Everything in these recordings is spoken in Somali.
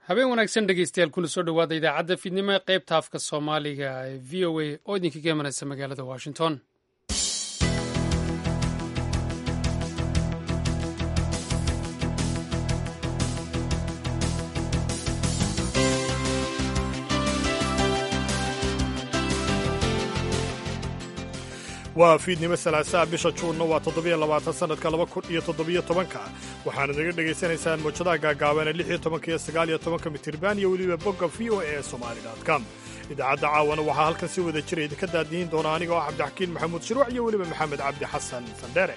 habeen wanaagsan dhegeystayaal kuna soo dhowaada idaacadda fiidnimo ee qaybta afka soomaaliga ee v o a oo idinkaga imanaysa magaalada washington. waa fiidnimo salaasaa bisha juunna waa 7 sanadka 2017 waxaana naga dhegaysanaysaan mowjadaha gaagaaban ee 16 iyo 19 mitirban iyo weliba bogga VOA ee somali.com. idaacadda caawana waxaa halkan si wada jira idinka daadiyin doona aniga oo cabdixakiin maxamuud shiruuc iyo weliba maxamed cabdi xasan sandheere.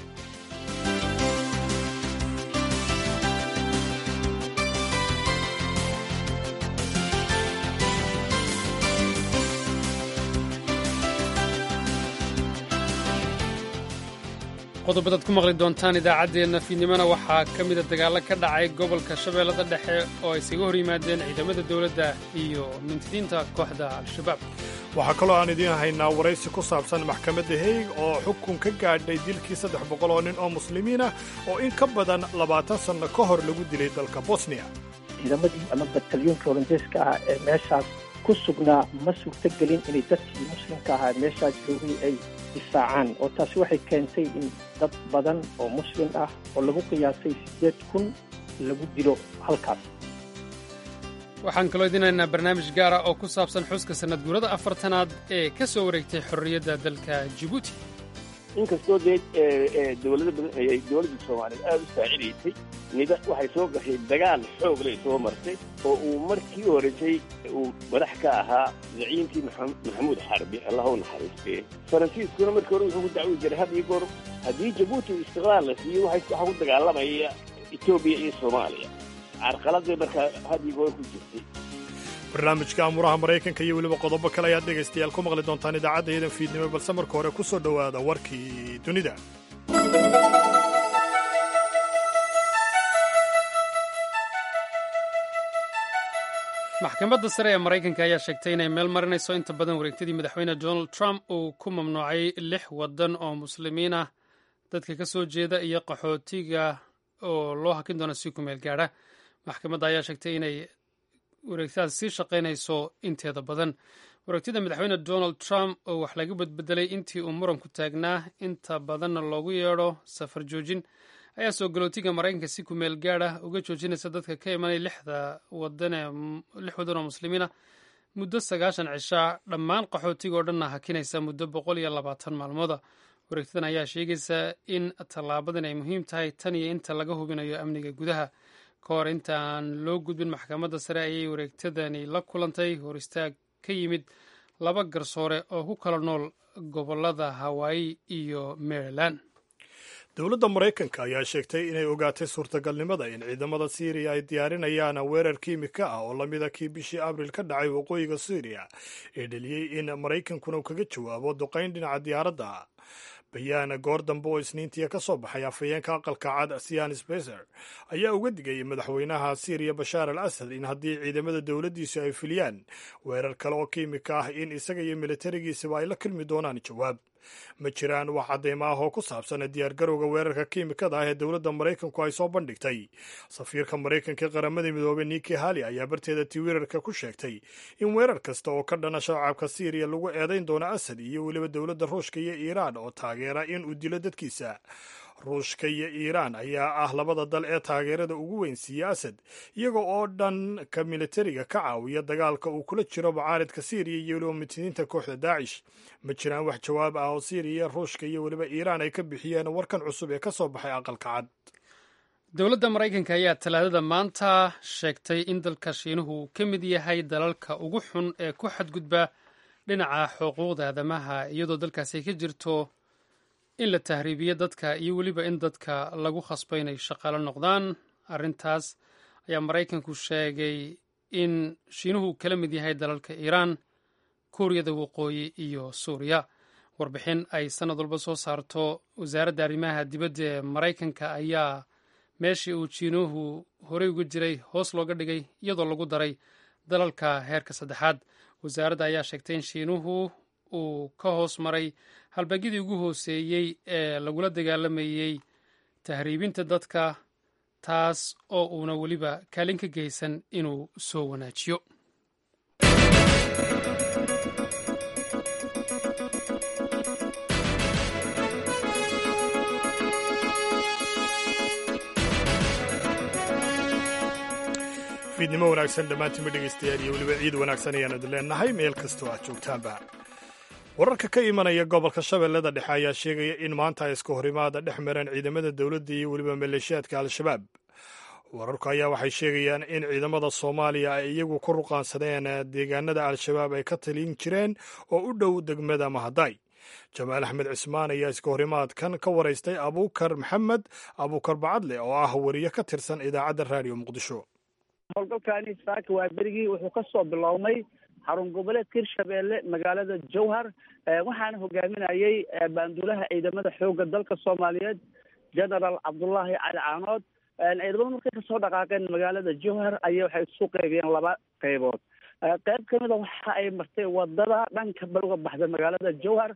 qodobadaad ku maqli doontaan idaacaddeenna fiidnimona waxaa ka mida dagaallo ka dhacay gobolka shabeellada dhexe oo ay isaga hor yimaadeen ciidamada dowladda iyo mintidiinta kooxda al-shabaab. waxaa kaloo aan idiin haynaa waraysi ku saabsan maxkamadda Hague oo xukun ka gaadhay dilkii 300 oo nin oo muslimiin ah oo in ka badan 20 sanno ka hor lagu dilay dalka Bosnia. ciidamadii ama batalyoonka holandeeska ah ee meeshaas ku sugnaa ma suurtagelin inay dadkii muslimka ahaa meeshaas joogay ay difaacaan, oo taasi waxay keentay in dad badan oo muslim ah oo lagu qiyaasay 8,000 lagu dilo halkaas. waxaan kaloo idinaynaa barnaamij gaara oo ku saabsan xuska sanad guurada 40aad ee ka soo wareegtay xorriyadda dalka Djibouti. inkastoo dowladda Soomaaliyeed aad u saacidaysay nida waxay soo gashay dagaal xoog leh soo martay oo uu markii horeysay uu madax ka ahaa zaciimkii maxamuud xarbi allah u naxariistee. faransiiskuna markii hore wuxuu ku dacwi jiray had iyo goor haddii Djibouti istiqlaal la siiyo waxaa ku dagaalamaya Itoobiya iyo Soomaaliya. carqaladii markaa had iyo goor ku jirtay. barnaamijka amuraha maraykanka iyo weliba qodobo kale ayaad dhegaystayaal ku maqli doontaan idaacadda iidan fiidnimo, balse marka hore ku soo dhowaada warkii dunida. maxkamadda sare ee maraykanka ayaa sheegtay inay meel marinayso inta badan wareegtadii madaxweyne donald trump uu ku mamnuucay 6 waddan oo muslimiin ah dadka ka soo jeeda iyo qaxootiga oo loo hakin doono si ku meel gaadha. maxkamadda ayaa sheegtay inay wareegtadaas sii shaqaynayso inteeda badan. wareegtada madaxweyne donald trump oo wax laga badbedelay intii uu muranku taagnaa inta badanna loogu yeedho safar joojin ayaa soo galootiga maraykanka si ku meel gaad ah uga joojinaysa dadka ka imanay 6 waddan oo muslimiina muddo 90 cishaa, dhammaan qaxootiga oo dhanna hakinaysa muddo 120 maalmooda. wareegtadan ayaa sheegaysa in tallaabadan ay muhiim tahay tan iyo inta laga hubinayo amniga gudaha. ka hor intaan loo gudbin maxkamadda sare ayay wareegtadani la kulantay hor istaag ka yimid 2 garsoore oo ku kala nool gobollada Hawaii iyo Maryland. dowladda maraykanka ayaa sheegtay inay ogaatay suurtagalnimada in ciidamada Siiriya ay diyaarinayaan weerar kiimika ah oo lamida kii bishii abriil ka dhacay waqooyiga Siiriya ee dhaliyey in maraykankuna uu kaga jawaabo duqayn dhinaca diyaaradda. bayaan goor dambe oo isniintii ka soo baxay afhayeenka aqalka cad Sian Spicer ayaa uga digay madaxweynaha Siiriya Bashaar al-Assad in haddii ciidamada dowladdiisu ay filiyaan weerar kale oo kiimika ah in isaga iyo militarigiisaba ay la kulmi doonaan jawaab. ma jiraan wax cadeymo ah oo ku saabsan diyaargarowga weerarka kiimikada ah ee dowladda maraykanku ay soo bandhigtay. safiirka maraykanka ee qaramada midoobay Nikki Haley ayaa barteeda Twitterka ku sheegtay in weerar kasta oo ka dhana shacabka Siiriya lagu eedayn doono Assad iyo weliba dowladda Ruushka iyo Iiraan oo taageera in uu dilo dadkiisa. ruushka iyo Iiraan ayaa ah labada dal ee taageerada ugu weyn siiya Assad, iyaga oo dhanka militariga ka caawiya dagaalka uu kula jiro mucaaridka Siiriya iyo weliba mitidiinta kooxda Daacish. ma jiraan wax jawaab ah oo Siiriya, Ruushka iyo weliba Iiraan ay ka bixiyeen warkan cusub ee ka soo baxay aqalka cad. dowladda maraykanka ayaa talaadada maanta sheegtay in dalka Shiinuhu uu ka mid yahay dalalka ugu xun ee ku xadgudba dhinaca xuquuqda aadamaha, iyadoo dalkaasi ay ka jirto in la tahriibiyo dadka iyo weliba in dadka lagu khasbo inay shaqaalo noqdaan. arrintaas ayaa maraykanku sheegay in Shiinuhu kala mid yahay dalalka Iiraan, Kuuriyada Waqooyi iyo Suuriya. warbixin ay sanad walba soo saarto wasaaradda arrimaha dibadda ee maraykanka ayaa meeshii uu Shiinuhu horey uga jiray hoos looga dhigay iyadoo lagu daray dalalka heerka 3. wasaaradda ayaa sheegtay in Shiinuhu uu ka hoos maray halbagyadii ugu hooseeyey ee lagula dagaalamayey tahriibinta dadka taas oo uuna weliba kaalin ka geysan inuu soo wanaajiyo. fiidnimo wanaagsan dhammaantiinba dhegaystayaal iyo weliba ciid wanaagsan ayaan idin leenahay meel kastoo aad joogtaanba. wararka ka imanaya gobolka shabeellada dhexe ayaa sheegaya in maanta ay iska horimaada dhex mareen ciidamada dowladda iyo weliba maleeshiyaadka al-shabaab. wararku ayaa waxay sheegayaan in ciidamada soomaaliya ay iyagu ku ruqaansadeen deegaanada al-shabaab ay ka talin jireen oo u dhow degmada mahaday. jamaal axmed cismaan ayaa iska horimaadkan ka waraystay abuukar maxamed abuukar bacadle oo ah wariye ka tirsan idaacadda raadiyo muqdisho. howlgalkaani saaka waa berigii wuxuu ka soo bilownay xarun goboleedka hirshabeelle magaalada jowhar waxaana hogaaminayay baanduulaha ciidamada xoogga dalka soomaaliyeed genaraal cabdullaahi cali caanood. ciidamada markay kasoo dhaqaaqeen magaalada jowhar ayay waxay isu qaybiyeen laba qaybood. qayb kamida waxa ay martay wadada dhanka bal uga baxda magaalada jowhar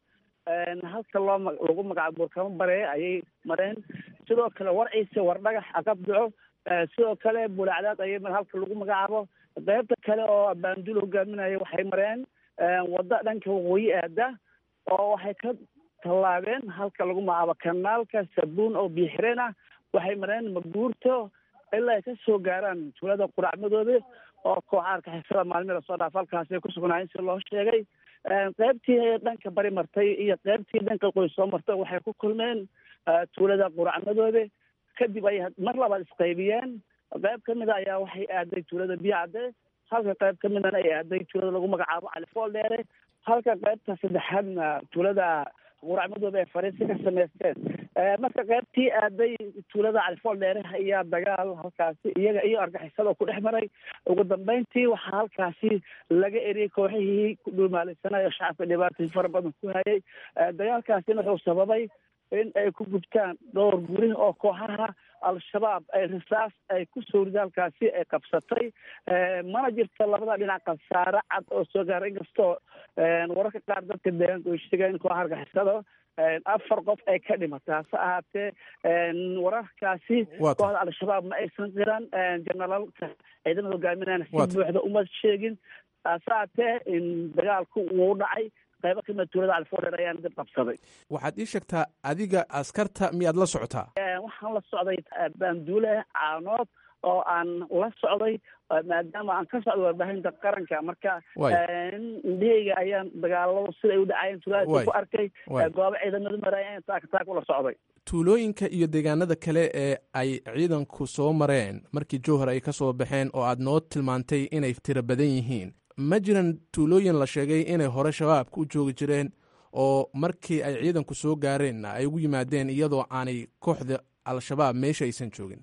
halka lagu magacaabo burkamo bare ayay mareen. sidoo kale warciise wardhagax aqabdaco sidoo kale bulacdaad ayay halka lagu magacaabo. qaybta kale oo baanduul hogaaminaya waxay mareen wada dhanka waqooyi aada oo waxay ka tallaabeen halka lagu magacaabo kanaalka sabuun oo biixireen ah. waxay mareen maguurto ilaa ay ka soo gaaraan tuulada quracmadooda oo kooxa argixisada maalmii lasoo dhaaf halkaasay ku sugnaayeen si loo sheegay. qaybtii dhanka bari martay iyo qaybtii dhanka qoys soo martay waxay ku kulmeen tuulada quracmadooda. kadib ay mar labaad isqaybiyeen. qayb kamida ayaa waxay aaday tuulada biyacade halka qayb kamidana ay aaday tuulada lagu magacaabo califool dheere halka qaybta saddexaadna tuulada quracmadooda ay fariisi ka samaysteen. marka qaybtii aaday tuulada califool dheere ayaa dagaal halkaasi iyaga iyo argixisada ku dhex maray. ugu dambeyntii waxaa halkaasi laga eriyey kooxihii ku dhulmaalaysanayo shacabka dhibaatay fara badan ku hayay. dagaalkaasina wuxuu sababay in ay ku gubtaan dhowr guri oo kooxaha al-shabaab ay risaas ay ku soo rida halkaasi ay qabsatay. mana jirto labada dhinac khasaare cad oo soo gaaray inkastoo wararka qaar dadka deegaanka ay sheegeen kooxa argixisada 4 qof ay ka dhimatay. hase ahaatee wararkaasi kooxda al-shabaab ma aysan qiran. generaalka ciidamada hogaaminayana si buuxda uma sheegin. hase ahaatee in dagaalku wuu dhacay qaybo kamida tuulada califoodheer ayaan dib qabsaday. waxaad ii sheegtaa adiga askarta miyaad la socotaa? waxaan la socday baanduule caanood oo aan la socday maadaama aan ka socdo warbaahinta qaranka. marka indhahayga ayaan dagaaladu siday u dhacayeen tuuladaasi ku arkay. goobo ciidamadu marayeen taak ula socday. tuulooyinka iyo deegaanada kale ee ay ciidanku soo mareen markii jowhar ay ka soo baxeen oo aad noo tilmaantay inay tiro badan yihiin, ma jiran tuulooyin la sheegay inay hore shabaabka u joogi jireen oo markii ay ciidanku soo gaareenna ay ugu yimaadeen iyadoo aanay kooxda al-shabaab meesha aysan joogin?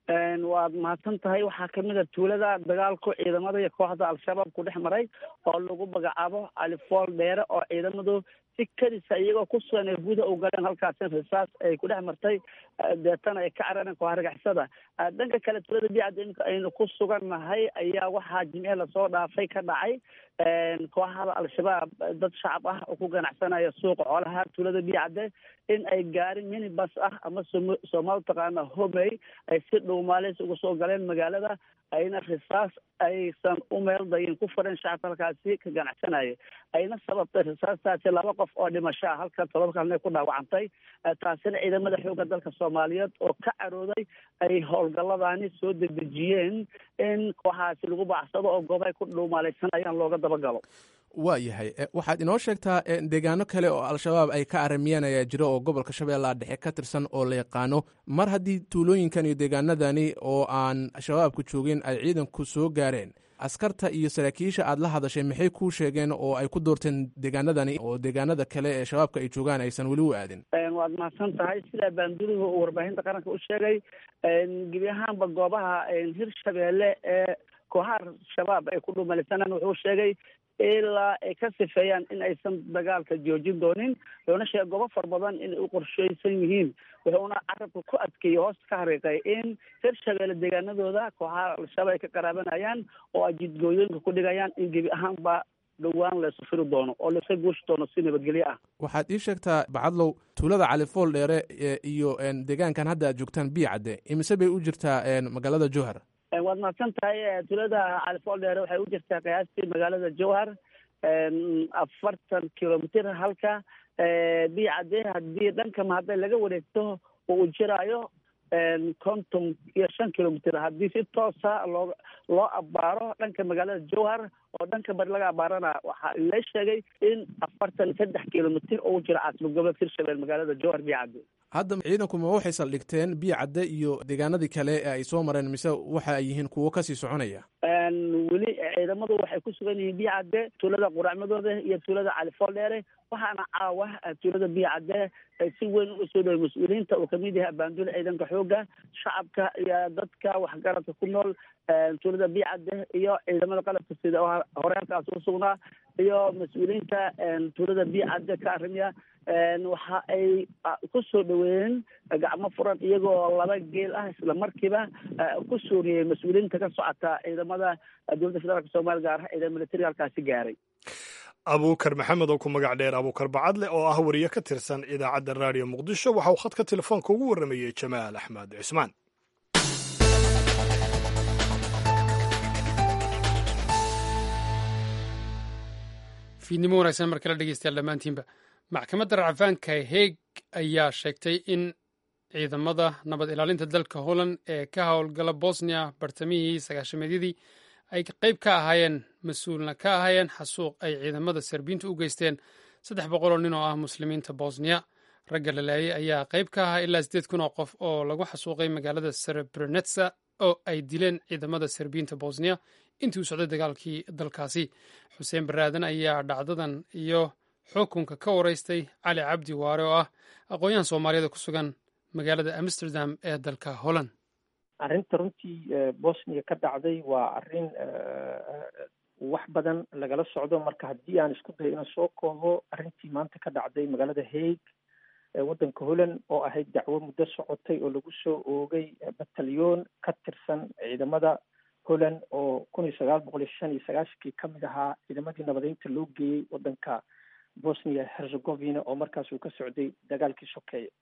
waad mahadsan tahay. waxaa kamida tuulada dagaalku ciidamada iyo kooxda al-shabaab ku dhex maray oo lagu magacaabo califool dheere oo ciidamadu si kadisa iyagoo ku sugan ee gudaha u galeen halkaasina risaas ay ku dhex martay deetana ay ka carareen kooxa argixisada. dhanka kale tuulada biyacda imika aynu ku sugannahay ayaa waxaa jimce lasoo dhaafay ka dhacay kooxada al-shabaab dad shacab ah oo ku ganacsanaya suuqa xoolaha tuulada biyacde in ay gaarin minibus ah ama soomaali taqaana homey ay si dhuumaaleys uga soo galeen magaalada ayna risaas aysan u meel dayin ku fureen shacabka halkaasi ka ganacsanaya. ayna sababtay risaastaasi 2 qof oo dhimasho ah halka 7 kalena ku dhaawacantay. taasina ciidamada xoogga dalka soomaaliyeed oo ka carooday ay howlgalladani soo degdejiyeen in kooxaasi lagu bacsado oo goobahay ku dhuumaalaysanayaan looga dabagalo. waa yahay waxaad inoo sheegtaa deegaano kale oo al-shabaab ay ka aramiyeen ayaa jira oo gobolka shabeellaha dhexe ka tirsan oo la yaqaano. mar haddii tuulooyinkan iyo deegaanadani oo aan shabaabku joogin ay ciidanku soo gaareen, askarta iyo saraakiisha aad la hadashay maxay kuu sheegeen oo ay ku doorteen deegaanadani oo deegaanada kale ee shabaabka ay joogaan aysan weli u aadin? waad mahadsan tahay. sidaa baanduuluhu uu warbaahinta qaranka u sheegay gebi ahaanba goobaha hirshabeelle ee kooxaha shabaab ay ku dhuumalaysanaan wuxuu sheegay ilaa ay ka sifeeyaan in aysan dagaalka joojin doonin. wuxuuna sheegay goobo far badan inay u qorsheysan yihiin. wuxuuna carabka ku adkeeyey hoos ka hariiqay in hirshabeelle deegaanadooda kooxaha al-shabaab ay ka qaraabanayaan oo ay jidgooyooyinka ku dhigayaan in gebi ahaanba dhowaan laysu firi doono oo layska guushi doono si nabadgelyo ah. waxaad ii sheegtaa bacadlow tuulada califool dheere iyo deegaankan hadda aad joogtaan biicadde imise bay u jirtaa magaalada jowhar? waad mahadsan tahay. tuulada califool dheere waxay u jirtaa qiyaastii magaalada jowhar 40 kilomitr, halka biicadde haddii dhanka mahadday laga wareegto oo uu jiraayo 55 kilomitr. haddii si toosa loo abaaro dhanka magaalada jowhar oo dhanka bari laga abaarana waxaa la sheegay in 43 kilomitr oo u jira caasimad goboleedka hirshabelle magaalada jowhar biicadde. hadda ciidanku ma waxay saldhigteen biicadde iyo deegaanadii kale ee ay soo mareen mise waxa ay yihiin kuwo kasii soconaya? weli ciidamadu waxay ku sugan yihiin biicadde, tuulada quracmadooda iyo tuulada califool dheere, waxaana caawa tuulada biicadde ay si weyn uga soo dhaway mas-uuliyiinta uu kamid yahay abaanduule ciidanka xooga, shacabka iyo dadka waxgaradka ku nool tuulada biicadde iyo ciidamada qalabka sida oo hore halkaas u sugnaa iyo mas-uuliyiinta tuulada biicadde ka arimiya. waxa ay ku soo dhaweeyeen gacmo furan iyagoo 2 geel ah isla markiiba ku suuriyey mas-uuliyiinta ka socota ciidamada dowladda federaalka soomaaliya gaar ahaan ciidamada militariga halkaasi gaaray. abuukar maxamed oo ku magac dheer abuukar bacadle oo ah wariye ka tirsan idaacadda raadiyo muqdisho waxa uu khadka telefoonka ugu warramayey jamaal axmed cismaan. fiidnimo wanaagsan mar kale dhegeystayaal dhammaantiinba. maxkamadda racfaanka heeg ayaa sheegtay in ciidamada nabad ilaalinta dalka holland ee ka howlgala bosnia bartamihii 90-meedyadii ay qayb ka ahaayeen mas-uulna ka ahaayeen xasuuq ay ciidamada serbiintu u geysteen 300 oo nin oo ah muslimiinta bosnia. ragga la laayay ayaa qayb ka ahaa ilaa 8,000 oo qof oo lagu xasuuqay magaalada Srebrenica oo ay dileen ciidamada serbiinta bosnia intii uu socday dagaalkii dalkaasi. xuseen baraadan ayaa dhacdadan iyo xukunka ka waraystay cali cabdi waare oo ah aqoon-yahan soomaaliyada ku sugan magaalada amsterdam ee dalka holland. arrinta runtii bosnia ka dhacday waa arrin wax badan lagala socdo. marka haddii aan isku dayo inaan soo koobo arrintii maanta ka dhacday magaalada hague ee waddanka holland oo ahayd dacwo muddo socotay oo lagu soo oogay batalyoon ka tirsan ciidamada holland oo 1995 ka mid ahaa ciidamadii nabadeynta loo geeyey waddanka bosnia herzegovina oo markaas uu ka socday dagaalkii sokeeye.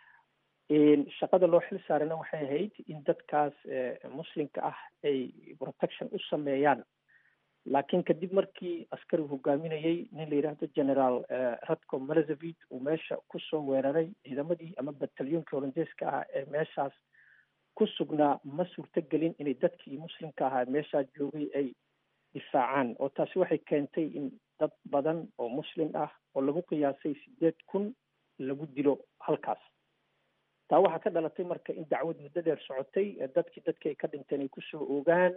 shaqada loo xil saarana waxay ahayd in dadkaas muslimka ah ay protection u sameeyaan, laakiin kadib markii askarigu hogaaminayey nin la yidhaahdo generaal radko malezevid uu meesha kusoo weeraray ciidamadii ama batalyoonkii holandeeska ah ee meeshaas ku sugnaa ma suurtogelin inay dadkii muslimka ahaa meeshaa joogay ay difaacaan, oo taasi waxay keentay in dad badan oo muslim ah oo lagu qiyaasay 8,000 lagu dilo halkaas. taa waxaa ka dhalatay marka in dacwad muddo dheer socotay dadkii ay ka dhinteen ay kusoo oogaan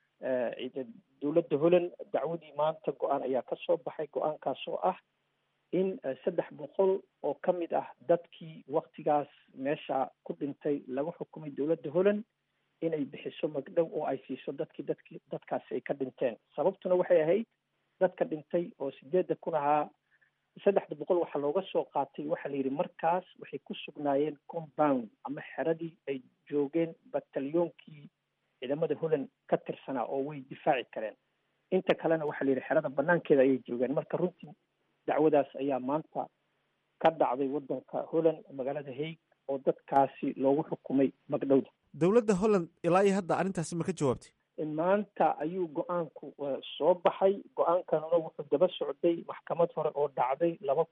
dowladda holland. dacwadii maanta go-aan ayaa ka soo baxay, go-aankaas oo ah in 300 oo ka mid ah dadkii waktigaas meesha ku dhintay lagu xukumay dowladda holland inay bixiso magdhow oo ay siiso dadkaasi ay ka dhinteen. sababtuna waxay ahayd dadka dhintay oo 8,000 ahaa 300 waxaa looga soo qaatay waxaa la yidhi markaas waxay ku sugnaayeen compound ama xeradii ay joogeen batalyoonkii ciidamada holland ka tirsanaa oo way difaaci kareen. inta kalena waxaa la yidhi xerada banaankeeda ayay joogeen. marka runtii dacwadaas ayaa maanta ka dhacday waddanka holland magaalada hague oo dadkaasi loogu xukumay magdhowda. dowladda holland ilaa iyo hadda arrintaasi ma ka jawaabtay? maanta ayuu go-aanku soo baxay. go-aankanuna wuxuu daba socday maxkamad hore oo dhacday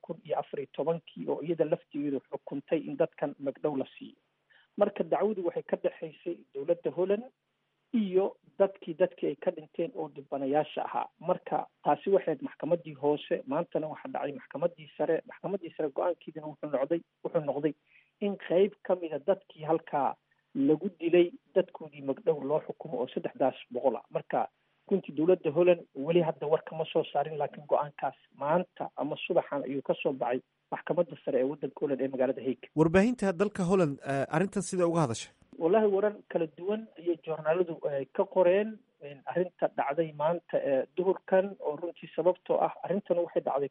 2014 oo iyada laftigeedu xukuntay in dadkan magdhow la siiyo. marka dacwadu waxay ka dhexaysay dowladda holland iyo dadkii ay ka dhinteen oo dhibanayaasha ahaa. marka taasi waxayd maxkamadii hoose, maantana waxaa dhacay maxkamadii sare. maxkamadii sare go-aankeedina wuxuu noqday in qayb ka mida dadkii halkaa lagu dilay dadkoodii magdhow loo xukumo oo 300 ah. marka runtii dowladda holland weli hadda war kama soo saarin, laakiin go-aankaas maanta ama subaxan ayuu ka soo baxay maxkamadda sare ee waddanka holland ee magaalada hague. warbaahinta dalka holland arrintan sida uga hadashay? wallahi warar kala duwan ayay joornaaladu ka qoreen arrinta dhacday maanta duhurkan, oo runtii sababtoo ah arrintan waxay dhacday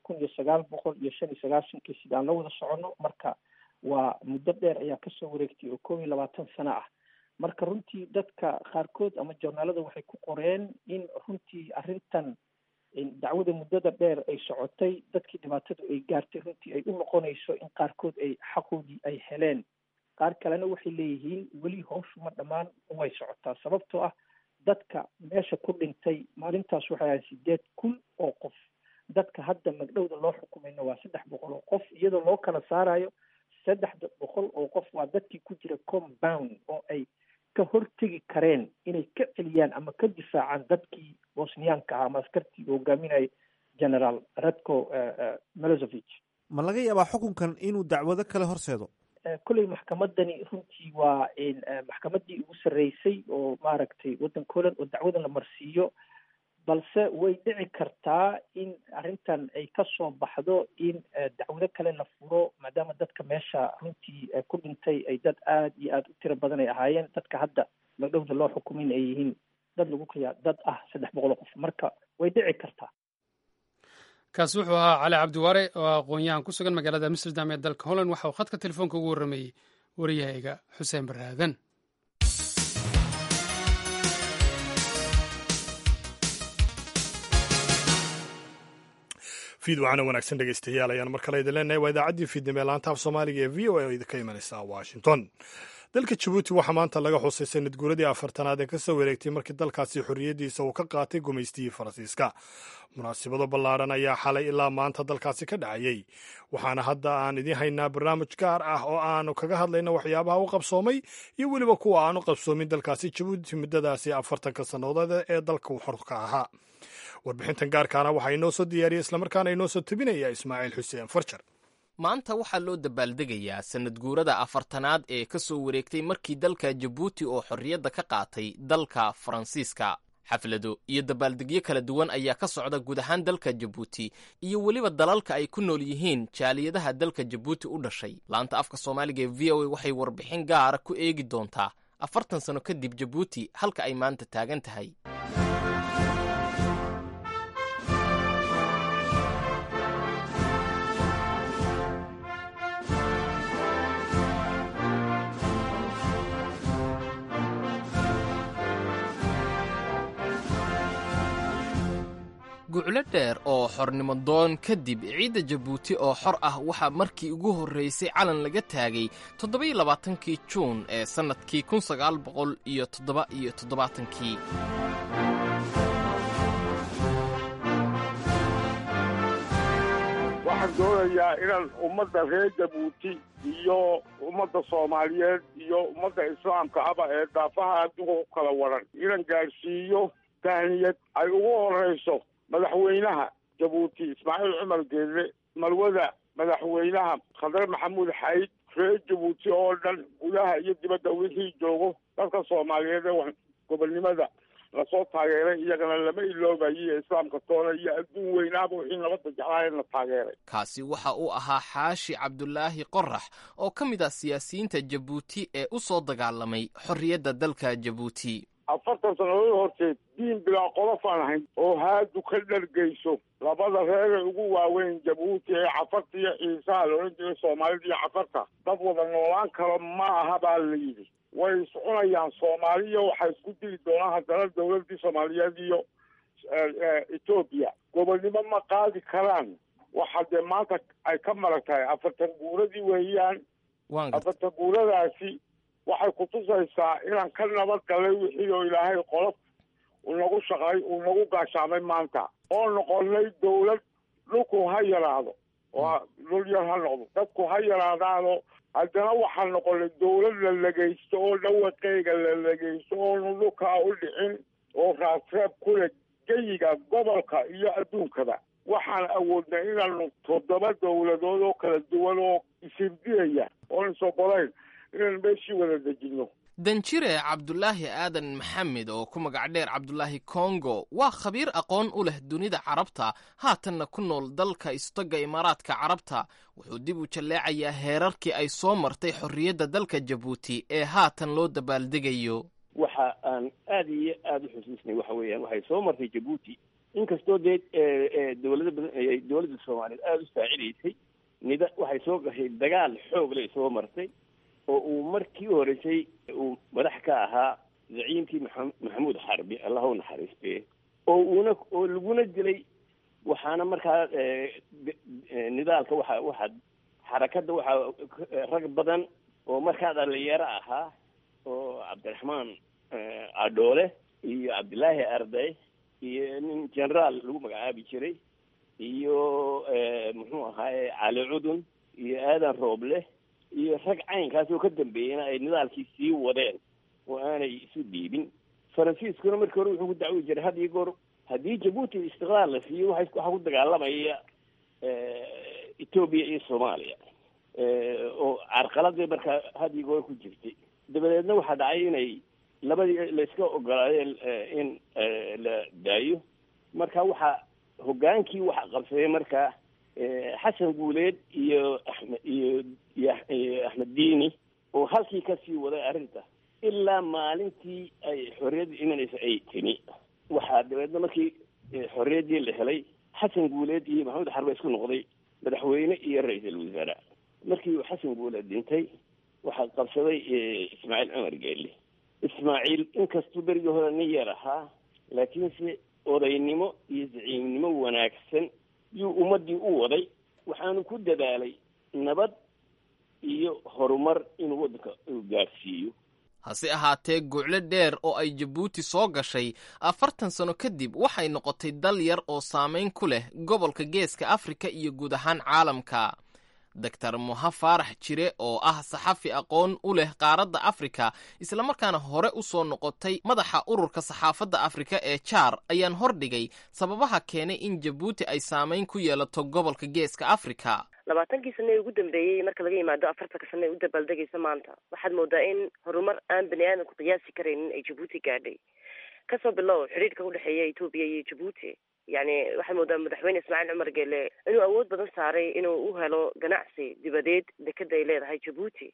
1995 sida aan la wada soconno. marka waa muddo dheer ayaa kasoo wareegtay oo 21 sano ah. marka runtii dadka qaarkood ama joornaalada waxay ku qoreen in runtii arrintan dacwada muddada dheer ay socotay dadkii dhibaatadu ay gaartay runtii ay u noqonayso in qaarkood ay xaqoodii ay heleen. qaar kalena waxay leeyihiin weli hawshu ma dhammaan way socotaa, sababtoo ah dadka meesha ku dhintay maalintaas waxay ahayd 8,000 oo qof. dadka hadda magdhowda loo xukumayna waa 300 oo qof, iyadoo loo kala saarayo 300 oo qof waa dadkii ku jira compound oo ay ka hortegi kareen inay ka celiyaan ama ka difaacaan dadkii bosniyaanka ahaa ama askartii hogaaminayay generaal Ratko Milosevic. ma laga yaabaa xukunkan inuu dacwado kale horseedo? kolley maxkamadani runtii waa maxkamadii ugu sarreysay oo maaragtay waddanka Holland oo dacwadan la marsiiyo, balse way dhici kartaa in arrintan ay ka soo baxdo in dacwado kale la furo, maadaama dadka meesha runtii ku dhintay ay dad aad iyo aad u tiro badan ay ahaayeen. dadka hadda magdhowda loo xukumin ay yihiin dad lagu qiyaa dad 300 qof, marka way dhici kartaa. kaasi wuxuu ahaa cali cabdiwaare oo aqoon-yahan ku sugan magaalada amsterdam ee dalka holland. waxa uu khadka telefoonka ugu warramayey wariyahayga xuseen baraaden. fiid waxaana wanaagsan dhegeystayaal ayaan mar kale idin leenahay. waa idaacaddii fiidnimo ee laanta af soomaaliga ee v o a oo idinka imanaysa washington. dalka jabuuti waxaa maanta laga xusay sanad guuradii 40aad ee ka soo wareegtay markii dalkaasi xorriyaddiisa uu ka qaatay gumaystihii faransiiska. munaasabado ballaaran ayaa xalay ilaa maanta dalkaasi ka dhacayey, waxaana hadda aan idiin haynaa barnaamij gaar ah oo aanu kaga hadlayno waxyaabaha u qabsoomay iyo weliba kuwa aanu qabsoomin dalkaasi jabuuti muddadaasi 40 sannadood ee dalka uu xor ka ahaa. warbixintan gaarkaana waxaa inoo soo diyaariyey islamarkaana inoo soo tebinaya ismaaciil xuseen farjar. maanta waxaa loo dabaaldegayaa sanad guurada 40aad ee ka soo wareegtay markii dalka jabuuti oo xorriyadda ka qaatay dalka faransiiska. xaflado iyo dabaaldegyo kala duwan ayaa ka socda guud ahaan dalka jabuuti iyo weliba dalalka ay ku nool yihiin jaaliyadaha dalka jabuuti u dhashay. laanta afka soomaaliga ee v o a waxay warbixin gaara ku eegi doontaa 40 sano kadib jabuuti halka ay maanta taagan tahay. guclo dheer oo xornimo doon kadib ciidda jabuuti oo xor ah waxaa markii ugu horraysay calan laga taagay 27kii juun ee sannadkii 1977. waxaan doonayaa inaan ummadda reer jabuuti iyo ummadda soomaaliyeed iyo ummadda islaamka aba ee daafaha adduunka ku kala waran inaan gaadhsiiyo tahniyad ay ugu horrayso madaxweynaha jabuuti ismaaciil cumar geelle, marwada madaxweynaha khadre maxamuud xayd, reer jabuuti oo dhan gudaha iyo dibadda wixii joogo dadka soomaaliyeed ee gobolnimada lasoo taageeray iyagana lama iloobaye islaamka toona iyo adduun weynaaba wixii nabadda jeclaayeen la taageeray. kaasi waxa uu ahaa xaashi cabdulaahi qorax oo ka mid ah siyaasiyiinta jabuuti ee u soo dagaalamay xorriyadda dalka jabuuti. 40 sannadood horteed diin bilaa qolof aan ahayn oo haadu ka dhargayso labada reer ee ugu waaweyn jabuuti ee cafarta iyo ciisaha la odhan jiray soomaalida iyo cafarta dad wada noolaan karo ma aha baa la yidhi. way soconayaan soomaaliya waxay isku dili doonaan haddana dawladdii soomaaliyeed iyo etoobiya gobonnimo ma qaadi karaan. waxa dee maanta ay ka marag tahay 40 guuradii weeyaan. 40 guuradaasi waxay kutusaysaa inaan ka nabad galay wixii oo ilaahay qolof uu nagu shaqay uu nagu gaashaamay maanta oo noqonnay dawlad dhulku ha yaraado oo dhul yar ha noqdo dadku ha yaraadaano haddana waxaa noqonnay dawlad la legaysto oo dhawaqeyga la legaysto oonu dhulkaa u dhicin oo raasreeb ku leh geyiga gobolka iyo adduunkaba. waxaan awoodnay inaanu 7 dawladood oo kala duwan oo isirdiraya oon isobolayn inaan meeshii wada dejinno. danjire cabdulaahi aadan maxamed oo ku magac dheer cabdulaahi kongo waa khabiir aqoon u leh dunida carabta haatanna ku nool dalka istoga imaaraadka carabta. wuxuu dib u jalleecayaa heerarkii ay soo martay xorriyadda dalka jabuuti ee haatan loo dabaaldegayo. waxa aan aad iyo aad u xusuusnay waxa weeyaan waxay soo martay jabuuti inkastoo dee dowladda soomaaliyeed aada u saacidaysay waxay soo gashay dagaal xoog leh soo martay oo uu markii u horreysay uu madax ka ahaa zaciimkii maxamuud xarbi allah u naxariistee oo laguna dilay waxaana markaa nidaalka waxaa xarakadda waxaa rag badan oo markaa dhalinyaro ahaa oo cabdiraxmaan adhoole iyo cabdilaahi arday iyo nin generaal lagu magacaabi jiray iyo muxuu ahaaye cali cudun iyo aadan rooble iyo rag caynkaas oo ka dambeeyena ay nidaalkii sii wadeen oo aanay isu dhiibin. faransiiskuna markii hore wuxuu ku dacwi jiray had iyo goor haddii jabuuti istiqlaal la siiyo waxaa ku dagaalamaya etoobiya iyo soomaaliya oo carqaladii markaa had iyo goor ku jirtay. dabadeedna waxaa dhacay inay labadii layska ogolaadeen in la daayo. marka waxaa hoggaankii waxa qabsaday markaa xasan guuleed iyo axmed diini oo halkii kasii waday arrinta ilaa maalintii ay xorriyadda imanaysa ay timi. waxaa dabeedna markii xorriyaddii la helay xasan guuleed iyo maxamed xarbe isku noqday madaxweyne iyo ra-iisul wasaare. markii xasan guuleed dhintay waxaa qabsaday ismaaciil cumar geelle. ismaaciil inkastuu berigii hore nin yar ahaa laakiinse odaynimo iyo zaciimnimo wanaagsan yuu ummaddii u waday. waxaanu ku dadaalay nabad iyo horumar inuu waddanka uu gaadhsiiyo. hase ahaatee guucle dheer oo ay jabuuti soo gashay 40 sano kadib waxay noqotay dal yar oo saamayn ku leh gobolka geeska afrika iyo guud ahaan caalamka. doctor moha faarax jire oo ah saxafi aqoon u leh qaaradda afrika islamarkaana hore u soo noqotay madaxa ururka saxaafadda afrika ee jaar ayaan hordhigay sababaha keenay in jabuuti ay saamayn ku yeelato gobolka geeska afrika. 20 sano ee ugu dambeeyay marka laga yimaado 40 sano ee u dabaaldegaysa maanta waxaad moodaa in horumar aan bani aadamku qiyaasi karaynin ay jabuuti gaadhay. kasoo bilow xiriirka u dhexeeya Itoobiya iyo Jabuuti يعني waxay moodaa madaxweyne Ismaaciil Cumar Geele inuu awood badan saaray inuu u helo ganacsi dibadeed dekada ay leedahay Jabuuti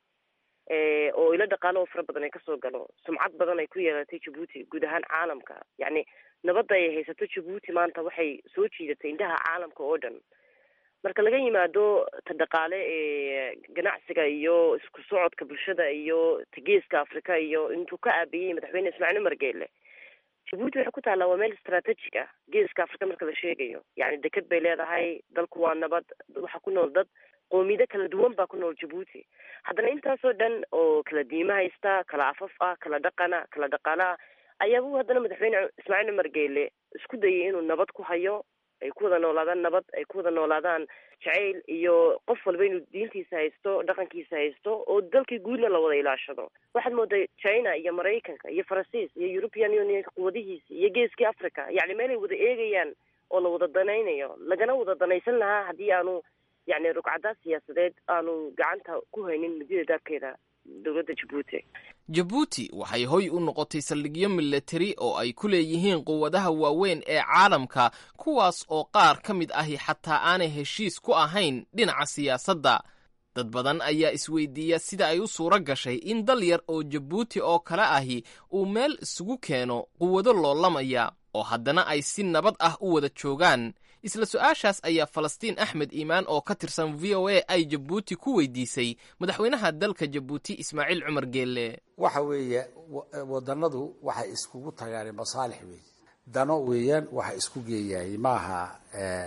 oo ila dhaqaalo fara badan ay ka soo galo sumcad badan ay ku yeelatay Jabuuti guud ahaan caalamka. يعني nabadda ay haysato Jabuuti maanta waxay soo jiidatay indhaha caalamka oo dhan. marka laga yimaado dhaqaale ganacsiga iyo isku socodka bulshada iyo tageeska Afrika iyo intuu ka aabiyay madaxweyne Ismaaciil Cumar Geele, Jabuuti waxay ku taallaa waa meel istaraatiiji ah geeska Afrika marka la sheegayo. يعني dekad bay leedahay, dalku waa nabad, waxa ku nool dad qoomiyado kala duwan baa ku nool Jabuuti. haddana intaasoo dhan oo kala diimo haysta, kala afaf ah, kala dhaqana, kala dhaqaala ayaabuu haddana madaxweyne Ismaaciil Cumar Geele isku dayay inuu nabad ku hayo, ay ku wada noolaadaan nabad, ay ku wada noolaadaan jacayl iyo qof walba inuu diintiisa haysto, dhaqankiisa haysto oo dalkii guudna la wada ilaashado. waxaad moodaa China iyo Mareykanka iyo Faransiis iyo European Union quwadihiisa iyo geeskii Afrika yani meel ay wada eegayaan oo la wada danaynayo lagana wada danaysan lahaa haddii aanu yani rugcadaas siyaasadeed aanu gacanta ku haynin midida daabkeeda dowladda Jabuuti. Jabuuti waxay hoy u noqotay saldhigyo military oo ay ku leeyihiin quwadaha waaweyn ee caalamka, kuwaas oo qaar ka mid ahi xataa aanay heshiis ku ahayn dhinaca siyaasadda. dad badan ayaa isweydiiya sida ay u suuro gashay in dal yar oo Jabuuti oo kale ahi uu meel isugu keeno quwado loolamaya oo haddana ay si nabad ah u wada joogaan. isla su'aashaas ayaa Falastiin Axmed Iimaan oo ka tirsan VOA ay Jabuuti ku weydiisay madaxweynaha dalka Jabuuti Ismaaciil Cumar Geele. waxa weeye wadanadu waxay iskugu tagaan masaalix weey dano weeyaan waxa isku geeyay maaha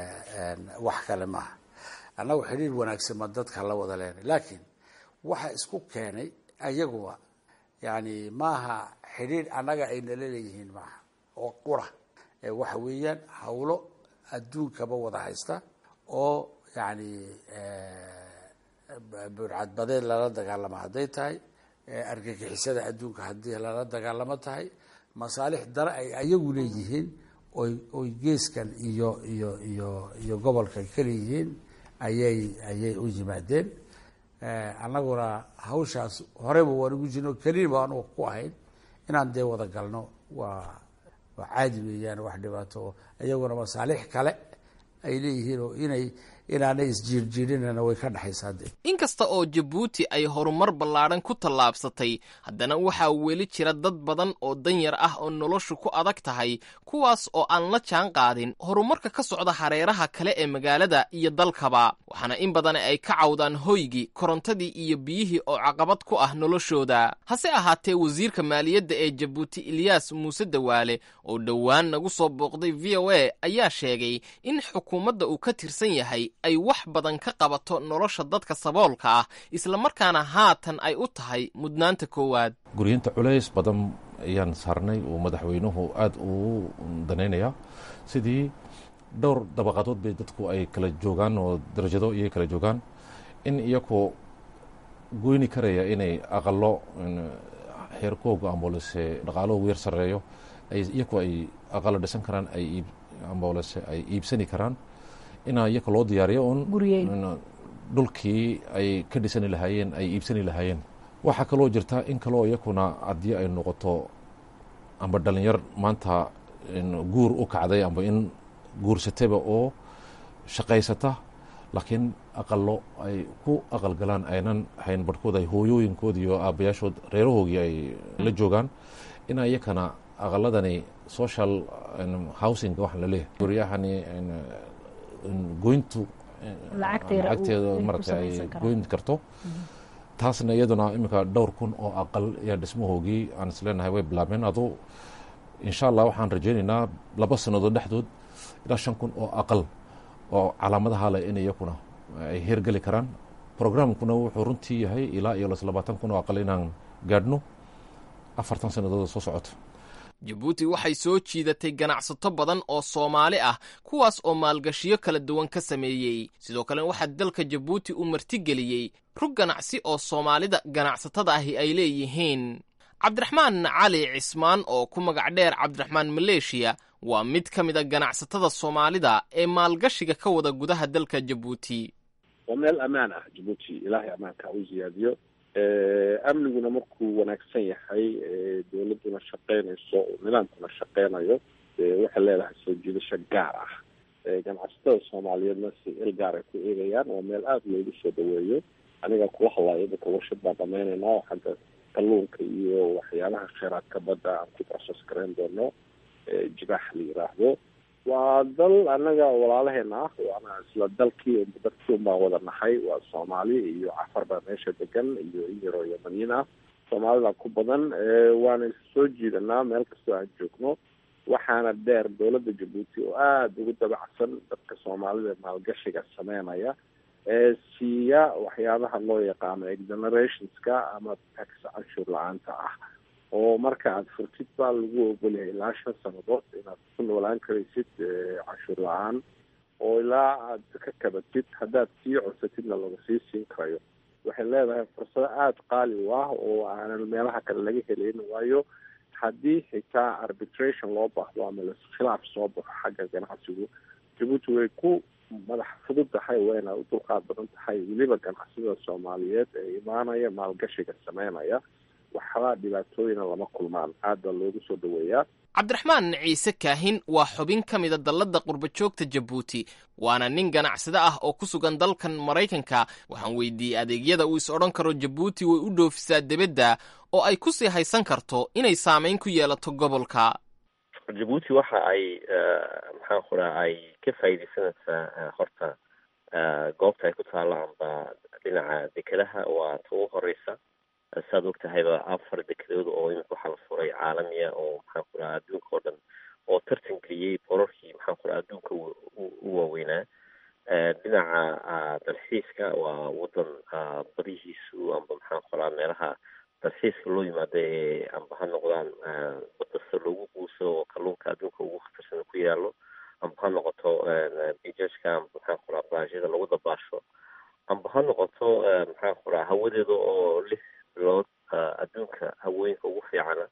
wax kale maaha. anagu xiriir wanaagsan ma dadka la wada leeyahay laakiin waxa isku keenay ayaguwa yani maaha xiriir anaga ay leeyihiin maaha oo qura waxa weeyaan hawlo adduunka ba wada haysta oo yani burcad badeed la dagaalamo haday tahay argagixisada adduunka hadii la dagaalamo tahay masaalix dara ay ayagu leeyihiin oo geeskan iyo gobolka kaliyihiin ayay u yimaadeen. annaguna hawshaas horeba waan ugu jirno kaliya baan ku ahayn inaan dee wada galno waa caadi weeyaan wax dhibaato ayaguna masaalix kale ay leeyihiin oo inay inaanay isjiirjiirinana way ka dhexaysaa de. inkasta oo jabuuti ay horumar ballaadhan ku tallaabsatay haddana waxaa weli jira dad badan oo danyar ah oo noloshu ku adag tahay kuwaas oo aan la jaan qaadin horumarka ka socda hareeraha kale ee magaalada iyo dalkaba waxaana in badan ay ka cawdaan hoygii korontadii iyo biyihii oo caqabad ku ah noloshooda hase ahaatee wasiirka maaliyadda ee jabuuti ilyaas muuse dawaale oo dhowaan nagu soo booqday v o a ayaa sheegay in xukuumadda uu ka tirsan yahay ay wax badan ka qabato nolosha dadka saboolka ah islamarkaana haatan ay u tahay mudnaanta koowaad. guriyinta culays badan ayaan saarnay oo madaxweynuhu aad uu danaynaya sidii dhowr dabaqadood bay dadku ay kala joogaan oo darajado iyay kala joogaan in iyakoo goyni karaya inay aqalo heerkooga amboolese dhaqaalo ugu yar sarreeyo iyakoo ay aqalo dhisan karaan amboolese ay iibsani karaan inaa iyaka loo diyaariyo un dhulkii ay ka dhisani lahaayeen ay iibsani lahaayeen. waxaa kaloo jirta in kaloo iyakuna haddii ay noqoto amba dhalinyar maanta guur u kacday amba in guursataba oo shaqaysata laakiin aqalo ay ku aqalgalaan aynan hayn barhkood ay hooyooyinkood iyo aabbayaashood reerahoogii ay la joogaan inaa iyakana aqaladani social housing waxaan la leeyahay guryahani goyntu lacagteeda marata ay goyn karto taasna iyaduna iminka dhowr kun oo aqal ayaa dhismahoogii aan isleenahay way bilaabeen adu insha allah waxaan rajaynaynaa 2 sannadood dhexdood ilaa 5 kun oo aqal oo calaamadaha leh in iyakuna ay hirgeli karaan programkuna wuxuu runtii yahay ilaa iyo 20 kun oo aqal inaan gaadhno 40 sannadood soo socoto. jabuuti waxay soo jiidatay ganacsato badan oo Soomaali ah kuwaas oo maalgashiyo kala duwan ka sameeyey sidoo kale waxaa dalka jabuuti u martigeliyey rug ganacsi oo Soomaalida ganacsatada ahi ay leeyihiin. cabdiraxmaan cali cismaan oo ku magac dheer cabdiraxmaan Malaysia waa mid ka mid ah ganacsatada Soomaalida ee maalgashiga ka wada gudaha dalka jabuuti. waa meel ammaan ah jabuuti ilaahay ammaanka u ziyaadiyo amniguna markuu wanaagsan yahay dowladuna shaqaynayso nidaamkuna shaqaynayo waxay leedahay soo jiidasho gaar ah ganacsatada Soomaaliyeedna si il gaar ay ku eegayaan waa meel aad loogu soo dhaweeyo aniga kula hadlayo dadka warshad baan dhameynaynaa xagga kalluunka iyo waxyaalaha kheyraadka badda aan ku process gareyn doono jibaax la yiraahdo waa dal anaga walaalaheena ah waana isla dalkii dadkii baan wada nahay waa Soomaali iyo Afar baa meesha degan iyo Yaro iyo Madiina Soomaalida ku badan waana soo jiidanaa meel kastoo aan joogno waxaana dheer dowladda Jabuuti oo aad ugu dabacsan dadka Soomaalida maalgashiga sameynaya siya waxyaabaha loo yaqaano exonerationska ama tax ashur la'aanta ah oo marka aad furtid baa lagu ogolyahay ilaa 5 sannadood inaad ku noolaan karaysid cashuur la'aan oo ilaa aad ka kabatid haddaad sii codsatidna laga sii siin karayo waxay leedahay fursado aad qaali u ah oo aanan meelaha kale laga helayn waayo haddii xitaa arbitration loo baahdo ama khilaaf soo baxo xagga ganacsigu Jabuuti way ku madax fudud tahay wayna u dulqaad badan tahay weliba ganacsiyada Soomaaliyeed ee imaanaya maalgashiga sameynaya waxba dhibaatooyina lama kulmaan aad loogu soo dhaweeyaa. cabdiraxmaan ciise kaahin waa xubin ka mid a dalladda qurbajoogta Jabuuti waana nin ganacsade ah oo ku sugan dalkan Maraykanka waxaan weydiiyey adeegyada uu is odhan karo Jabuuti way u dhoofisaa dibadda oo ay ku sii haysan karto inay saameyn ku yeelato gobolka. Jabuuti waxa ay maxaan qoraa ay ka faa'iideysanaysaa horta goobta ay ku taalo amba dhinaca dekedaha waa ugu horeysa saad ogtahayba 4 dekedood oo imika waxaa la furay caalamiya oo maxaan ku dhahaa adduunka oo dhan oo tartan geliyey bororkii maxaan ku dhahaa adduunka u waaweynaa dhinaca dalxiiska waa wadan badihiisu amba maxaan ku dhahaa meelaha dalxiiska loo yimaado ee amba ha noqdaan badasta loogu quuso oo kalluunka adduunka ugu khatarsan ku yaalo amba ha noqoto bijajka amba maxaan ku dhahaa baashida lagu dabaasho amba ha noqoto maxaan ku dhahaa hawadeeda oo bilood adduunka hawooyinka ugu fiicana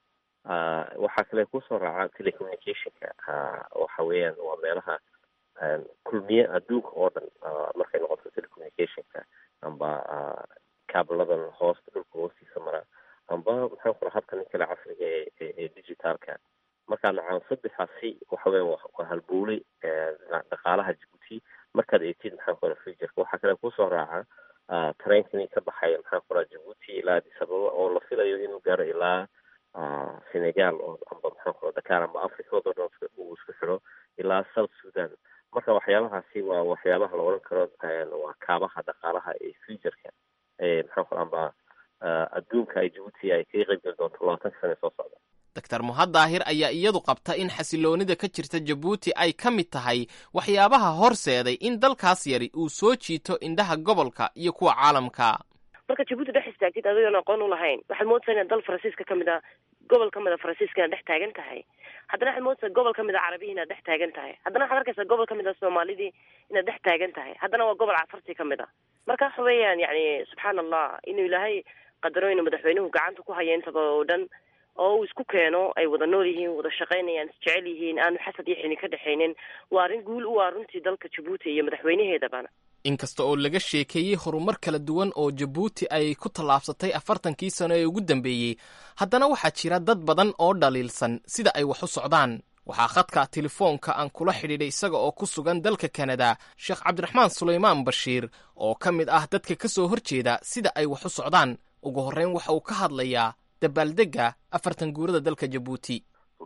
waxaa kale kusoo raaca telecommunicationka waxa weeyaan waa meelaha kulmiye adduunka oo dhan markay noqoto telecommunicationka amba kaabladan hoosta dhulka hoostiisa mara amba maxaan ku dhahaa habkan kale casriga ee digitalka marka nacam saddexaasi waxa weya waa halbuulay dhaqaalaha Djibouti markaad eegtid maxaan ku rahaa futureka waxaa kale kusoo raaca tareenkani ka baxaya maxaan ku rahaa Djibouti ilaa Addis Ababa oo la filayo inuu gaaro ilaa Senegal oo amba maxaan ku rahaa Dakar amba Africa oo dhan uu isku xiro ilaa South Sudan. marka waxyaabahaasi waa waxyaabaha la oran karo waa kaabaha dhaqaalaha ee futureka maxaan ku rahaa adduunka ay Djibouti ay ka qayb gali doonto 20 sano soo socda. Dr. Muhad Daahir ayaa iyadu qabta in xasiloonida ka jirta Djibouti ay ka mid tahay waxyaabaha horseeday in dalkaas yari uu soo jiito indhaha gobolka iyo kuwa caalamka. marka Djibouti dhex istaagtid adigoon aqoon u lahayn waxaad moodaysaa inaad dal Faransiiska ka mid ah gobol ka mid ah Faransiiska inaad dhex taagan tahay, haddana waxaad moodaysaa gobol ka mid ah Carabiga inaad dhex taagan tahay, haddana waxaad arkaysaa gobol ka mid ah Soomaalidii inaad dhex taagan tahay, haddana waa gobol Cafartii ka mid ah. marka waxa weeyaan yani subxaan allah inuu ilaahay qadaro inuu madaxweynuhu gacanta ku hayo intaba oo dhan oo uu isku keeno ay wada nool yihiin, wada shaqaynayaan, isjecel yihiin, aanu xasad iyo xini ka dhexaynin. waa arrin guul u ah runtii dalka Djibouti iyo madaxweynaheedabana. inkasta oo laga sheekeeyey horumar kala duwan oo Djibouti ay ku tallaabsatay 40kii sano ee ugu dambeeyey, haddana waxaa jira dad badan oo dhaliilsan sida ay wax u socdaan. waxaa khadka telefoonka aan kula xidhiidhay isaga oo ku sugan dalka Canada Sheekh Cabdiraxmaan Suleymaan Bashiir oo ka mid ah dadka ka soo horjeeda sida ay wax u socdaan. ugu horreyn waxa uu ka hadlayaa dabaaldega 40 guurada dalka Djibouti.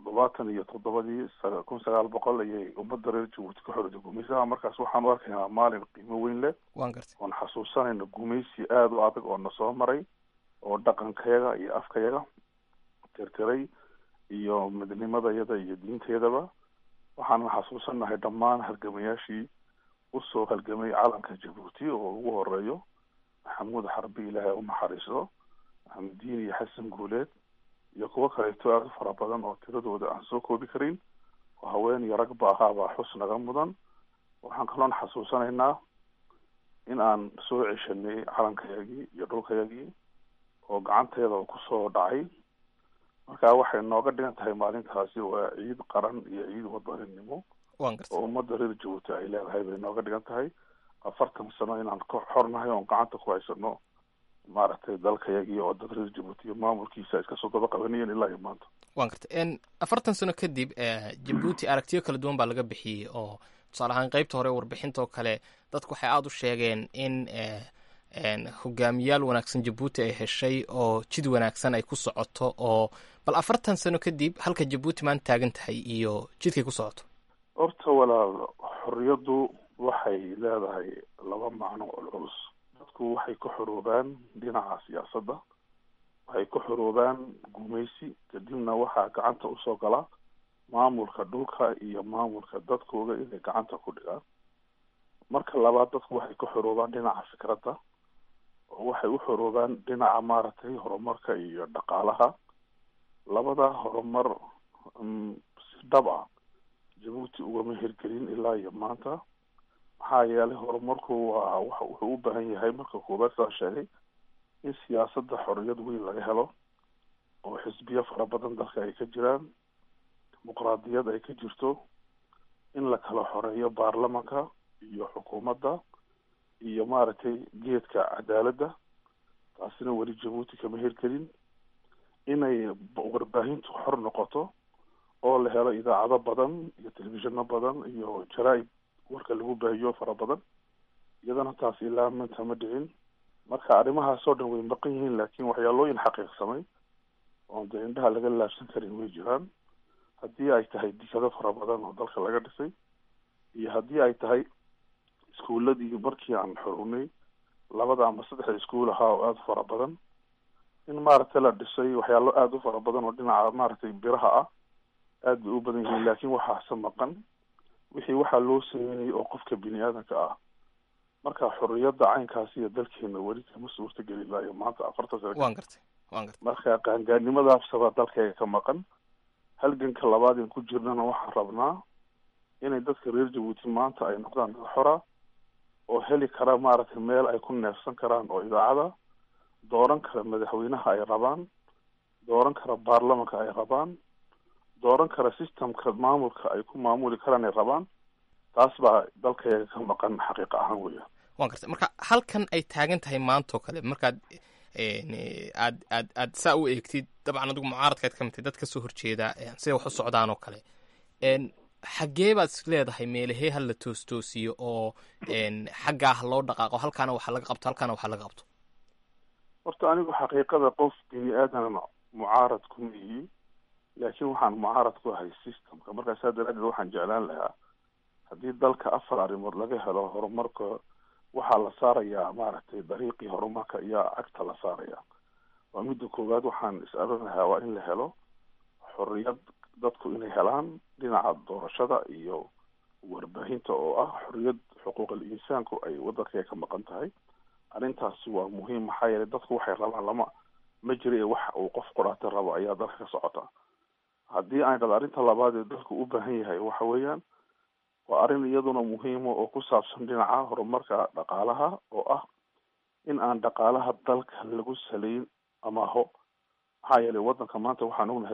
77 1900 ayay ummadda reer Djibouti ka xorowday gumaysiga. markaas waxaan u arkaynaa maalin qiimo weyn leh. waan gartay. oon xasuusanayna gumaysi aada u adag oo na soo maray oo dhaqankayaga iyo afkayaga tirtiray iyo midnimadayada iyo diinteedaba. waxaan xasuusanahay dhammaan halgamayaashii usoo halgamay calanka Djibouti oo ugu horeeyo maxamuud xarbi ilaahay u naxariisto, xamdiin iyo xasan guuleed iyo kuwo kaleeto aad u fara badan oo tiradooda aan soo koobi karin oo haween iyo ragba ahaabaa xus naga mudan. waxaan kaloon xasuusanaynaa in aan soo ceshanay calankayagii iyo dhulkayagii oo gacanteeda kusoo dhacay. marka waxay nooga dhigan tahay maalintaasi waa ciid qaran iyo ciid wadaninimo oo ummadda reer Djibouti ay leedahay bay nooga dhigan tahay. 40 sano inaan ka xornahay oon gacanta ku haysano maaragtay dalkayagii oo dad reer Djibouti iyo maamulkiisa iska soo daba qabanayeen ilaa iyo maanta. waan gartay 40 sano kadib Djibouti aragtiyo kala duwan baa laga bixiyey oo tusaale ahaan qaybta hore warbixinta oo kale dadku waxay aad u sheegeen in hogaamiyaal wanaagsan Djibouti ay heshay oo jid wanaagsan ay ku socoto oo bal 40 sano kadib halka Djibouti maanta taagan tahay iyo jidkay ku socoto. horta walaal xorriyadu waxay leedahay laba macno oo culus. dadku waxay ku xoroobaan dhinaca siyaasadda, waxay ku xoroobaan gumaysi, kadibna waxaa gacanta usoo gala maamulka dhulka iyo maamulka dadkooda inay gacanta ku dhigaan. marka labaad dadku waxay ku xoroobaan dhinaca fikradda oo waxay u xoroobaan dhinaca maaragtay horumarka iyo dhaqaalaha. labada horumar si dhab ah Djibouti ugama hirgelin ilaa iyo maanta. maxaa yeelay horumarku waa wuxuu u baahan yahay marka koobaad saa sheegay in siyaasadda xorriyad weyn laga helo oo xisbiyo fara badan dalka ay ka jiraan, dimuqraadiyad ay ka jirto, in la kala xoreeyo baarlamanka iyo xukuumadda iyo maaragtay geedka cadaaladda. taasina weli Djibouti kama hirgelin. inay warbaahintu xor noqoto oo la helo idaacado badan iyo telefishinno badan iyo jaraa'id warka lagu baahiyo fara badan, iyadana taas ilaa maanta ma dhicin. marka arrimahaasoo dhan way maqan yihiin, laakiin waxyaalooyin xaqiiqsamay oon dee indhaha laga laabsan karin way jiraan. haddii ay tahay dikado fara badan oo dalka laga dhisay iyo haddii ay tahay iskuuladii markii aan xorownay 2 ama 3 iskuul ahaa oo aada fara badan in maaragtay la dhisay waxyaalo aada u fara badan oo dhinaca maaragtay biraha ah aad bay u badan yihiin. laakiin waxaase maqan wixii waxaa loo sameynayay oo qofka bini aadanka ah. marka xorriyadda caynkaasi iyo dalkeena weli kama suurtageli laayo maanta 40 sano. waan gartay. marka qaangaarnimadaasaba dalkayga ka maqan. halganka labaad in ku jirnana waxaan rabnaa inay dadka reer Djibouti maanta ay noqdaan dad xora oo heli kara maaragtay meel ay ku neefsan karaan oo idaacada, dooran kara madaxweynaha ay rabaan, dooran kara baarlamanka ay rabaan, dooran kara systemka maamulka ay ku maamuli karaan ay rabaan. taas baa dalkayga ka maqan xaqiiqa ahaan weya. waan gartay. marka halkan ay taagan tahay maanta oo kale markaad aad saa u eegtid dabcan adigu mucaaradkaad ka midtay dad ka soo horjeeda siday wax u socdaan oo kale xaggee baad is leedahay meelahee ha la toostoosiyo oo xaggaa ha loo dhaqaaqo halkaana waxa laga qabto halkaana waxa laga qabto horta anigu xaqiiqada qof bini aadan mucaarad kuma ihi laakiin waxaan mucaarad ku ahay systemka markaasaa daraadeed waxaan jeclaan lahaa haddii dalka 4 arrimood laga helo horumarka waxaa la saarayaa maaragtay dariiqii horumarka iyo cagta la saaraya waa midda koowaad waxaan is arin lahaa waa in la helo xorriyad dadku inay helaan dhinaca doorashada iyo warbaahinta oo ah xorriyad xuquuqul insaanku ay waddanka ka maqan tahay arrintaasi waa muhiim maxaa yeelay dadku waxay rabaan ma jira wax uu qof quraata rabo ayaa dalka ka socota haddii aan dhado arrinta labaad ee dalku u baahan yahay waxa weeyaan waa arrin iyaduna muhiima oo ku saabsan dhinaca horumarka dhaqaalaha oo ah in aan dhaqaalaha dalka lagu salayn amaaho maxaa yeelay waddanka maanta waxaan ognahay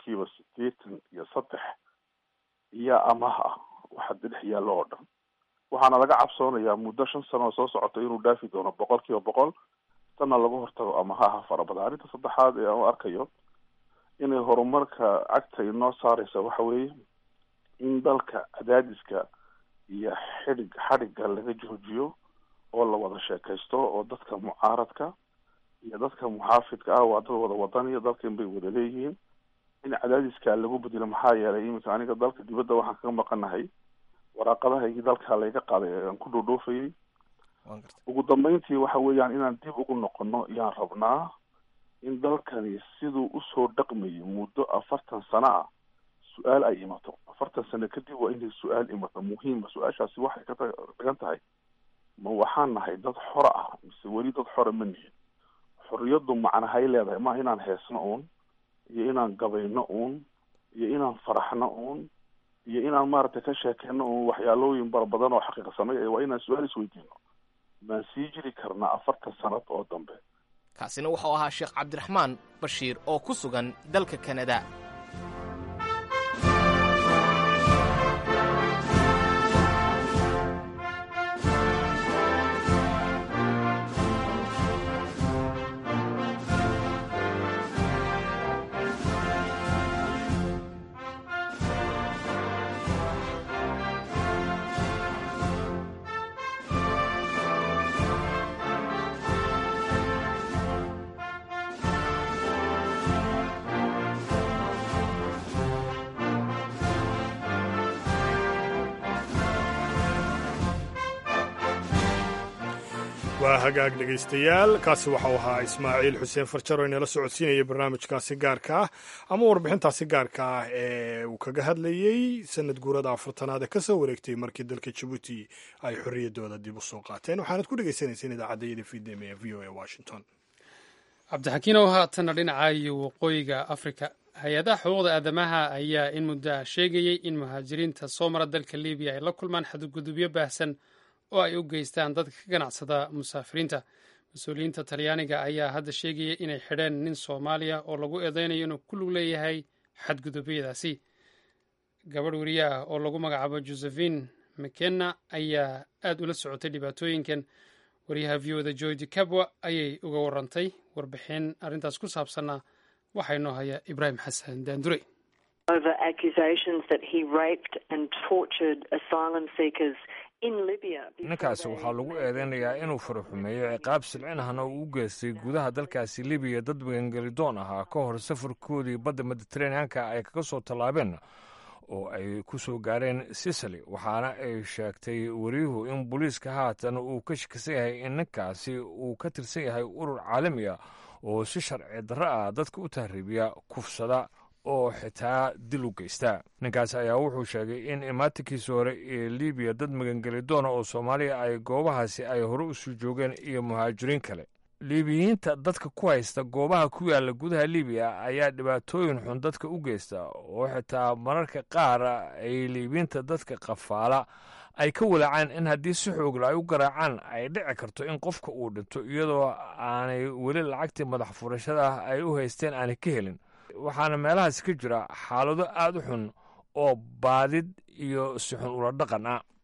83% iyo amaah ah waxa dhex yaallo oo dhan waxaana laga cabsoonayaa muddo 5 sano soo socota inuu dhaafi doono 100% tanna lagu hortago amahaha fara badan arrinta saddexaad ee aan arkayo inay horumarka cagta inoo saaraysa waxa weeye in dalka cadaadiska iyo xadhigga laga joojiyo oo la wada sheekaysto oo dadka mucaaradka iyo dadka muxaafidka ah waa dad wada wadaniya dalkan bay wada leeyihiin in cadaadiska lagu bedelo maxaa yeelay iminka aniga dalka dibadda waxaan kaga maqanahay waraaqadahaygii dalka layga qaaday aan ku dhoodhoofayay ugu dambeyntii waxa weeyaan inaan dib ugu noqono yaan rabnaa in dalkani siduu usoo dhaqmayay muddo 40 sano ah su-aal ay imato 40 sano kadib waa inay su-aal imato muhiima su-aashaasi waxay ka dhigan tahay ma waxaan nahay dad xora ah mise weli dad xora ma nihin xorriyaddu macnahay leedahay ma inaan heesno uun iyo inaan gabayno uun iyo inaan faraxno uun iyo inaan maaragtay ka sheekeyno uun waxyaalooyin badan oo xaqiiqsanay waa inaan su-aal isweydiino maan sii jiri karnaa 40 sanad oo dambe kaasina wuxuu ahaa sheekh cabdiraxmaan bashiir oo ku sugan dalka kanada waa hagaag dhegaystayaal kaasi waxau ahaa ismaaciil xuseen farjaro inala socodsiinaya barnaamijkaasi gaarka ah ama warbixintaasi gaarka ah ee uu kaga hadlayey sanad guurada 40aad ee ka soo wareegtay markii dalka jabuuti ay xorriyaddooda dib u soo qaateen waxaanad ku dhegaysanaysaen idaacadayada fiidnimo ee v o a washington. cabdixakiinow haatanna dhinaca iyo waqooyiga afrika hay-adaha xuquuqda aadamaha ayaa in muddo sheegayey in muhaajiriinta soo mara dalka libiya ay la kulmaan xadgudubyo baahsan oo ay u geystaan dadka ka ganacsada musaafiriinta mas-uuliyiinta talyaaniga ayaa hadda sheegaya inay xidheen nin soomaaliya oo lagu eedeynayo inuu ku lug leeyahay xadgudubyadaasi gabadh weriye ah oo lagu magacaabo josephine mckenna ayaa aad ula socotay dhibaatooyinkan wariyaha v o da joydi cabwa ayay uga warantay warbixin arrintaas ku saabsanna waxaa inoo haya ibraahim xasan daandure ninkaasi waxaa lagu eedeynayaa inuu faraxumeeyo ciqaab silcinahna uu u geystay gudaha dalkaasi libiya dad magangelidoon ahaa ka hor safarkoodii badda mediteraneanka ay kaga soo tallaabeen oo ay ku soo gaareen sicily waxaana ay sheegtay wariyuhu in booliiska haatan uu ka shakisan yahay in ninkaasi uu ka tirsan yahay urur caalami ah oo si sharci darro ah dadka u tahriibiya kufsada oo xitaa dil u geysta ninkaas ayaa wuxuu sheegay in imaatinkiisa hore ee libiya dad magangelidoona oo soomaaliya ay goobahaasi ay hore usoo joogeen iyo muhaajiriin kale liibiyiinta dadka ku haysta goobaha ku yaalla gudaha libiya ayaa dhibaatooyin xun dadka u geysta oo xitaa mararka qaar ay liibiyiinta dadka qafaala ay ka walaacaan in haddii si xoogla ay u garaacaan ay dhici karto in qofka uu dhinto iyadoo aanay weli lacagtii madax furashada ah ay u haysteen aanay ka helin waxaana meelahaasi ka jira xaalado aad u xun oo baadid iyo si xun ula dhaqan ah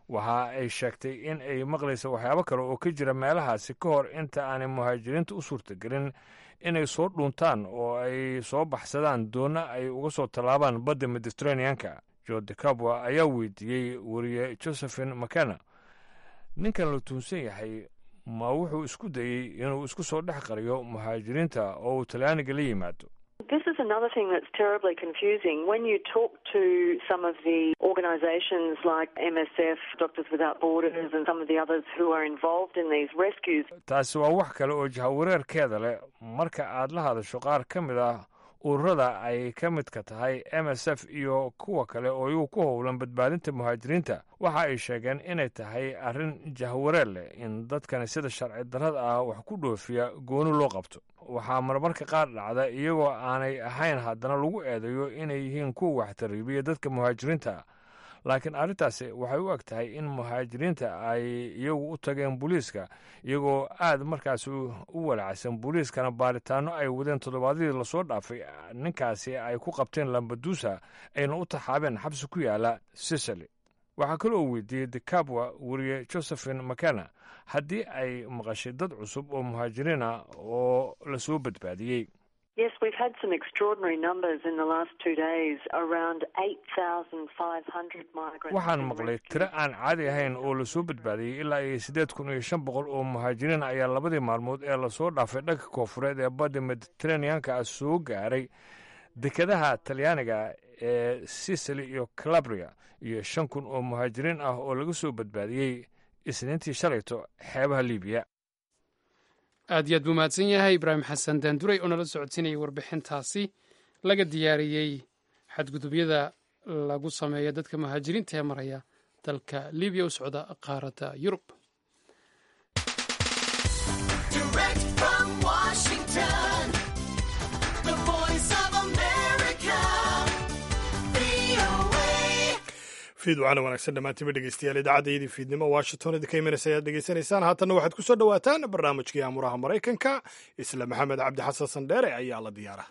waxa ay sheegtay in ay maqlaysa waxyaabo kale oo ka jira meelahaasi ka hor inta aanay muhaajiriinta u suurtagelin inay soo dhuuntaan oo ay soo baxsadaan doonna ay uga soo tallaabaan badda mediterraneanka. jo de cabwa ayaa weydiiyey wariye josephine makena ninkan la tuunsan yahay ma wuxuu isku dayey inuu isku soo dhex qariyo muhaajiriinta oo uu talyaaniga la yimaado. This is another thing that's terribly confusing. When you talk to some of the organisations like MSF, Doctors Without Borders, and some of the others who are involved in these rescues. taasi waa wax kale oo jahawareerkeeda leh marka aad la hadasho qaar ka mid ah ururada ay ka midka tahay MSF iyo kuwa kale oo iyagu ku howlan badbaadinta muhaajiriinta. waxa ay sheegeen inay tahay arrin jahawareer leh in dadkani sida sharci darrada ah wax ku dhoofiya gooni loo qabto. waxaa marmarka qaar dhacda iyagoo aanay ahayn haddana lagu eedayo inay yihiin kuwa wax tariibiya dadka muhaajiriinta. laakiin arrintaasi waxay u eg tahay in muhaajiriinta ay iyagu u tageen booliiska iyagoo aad markaas u walacsan booliiskana baaritaano ay wadeen toddobaadyadii lasoo dhaafay ninkaasi ay ku qabteen lambadusa ayna u taxaabeen xabsi ku yaala sicily. waxaa kaloo weydiiyey de cabwa wariye josephine makena haddii ay maqashay dad cusub oo muhaajiriin ah oo lasoo badbaadiyey. Yes, we've had some extraordinary numbers in the last 2 days, around 8,500 migrants. waxaan maqlay tiro aan caadi ahayn oo lasoo badbaadiyey ilaa iyo 8,500 oo muhaajiriin ayaa labadii maalmood ee lasoo dhaafay dhanka koonfureed ee badda mediterraneanka ah soo gaaray dekedaha talyaaniga ee sicily iyo calabria iyo 5,000 oo muhaajiriin ah oo laga soo badbaadiyey isniintii shalayto xeebaha libiya. aad iyo aad buu mahadsan yahay ibraahim xasan daanduray oo nala socodsiinayay warbixintaasi laga diyaariyey xadgudubyada lagu sameeyo dadka muhaajiriinta ee maraya dalka libiya u socda qaaradda yurub. fiid wacana wanaagsan dhammaantiinba dhegeystayaal idaacaddaydii fiidnimo washington idinka imanaysa ayaad degeysanaysaan. haatanna waxaad ku soo dhowaataan barnaamijkii amuraha maraykanka. isla maxamed cabdi xasan sandheere ayaa la diyaara.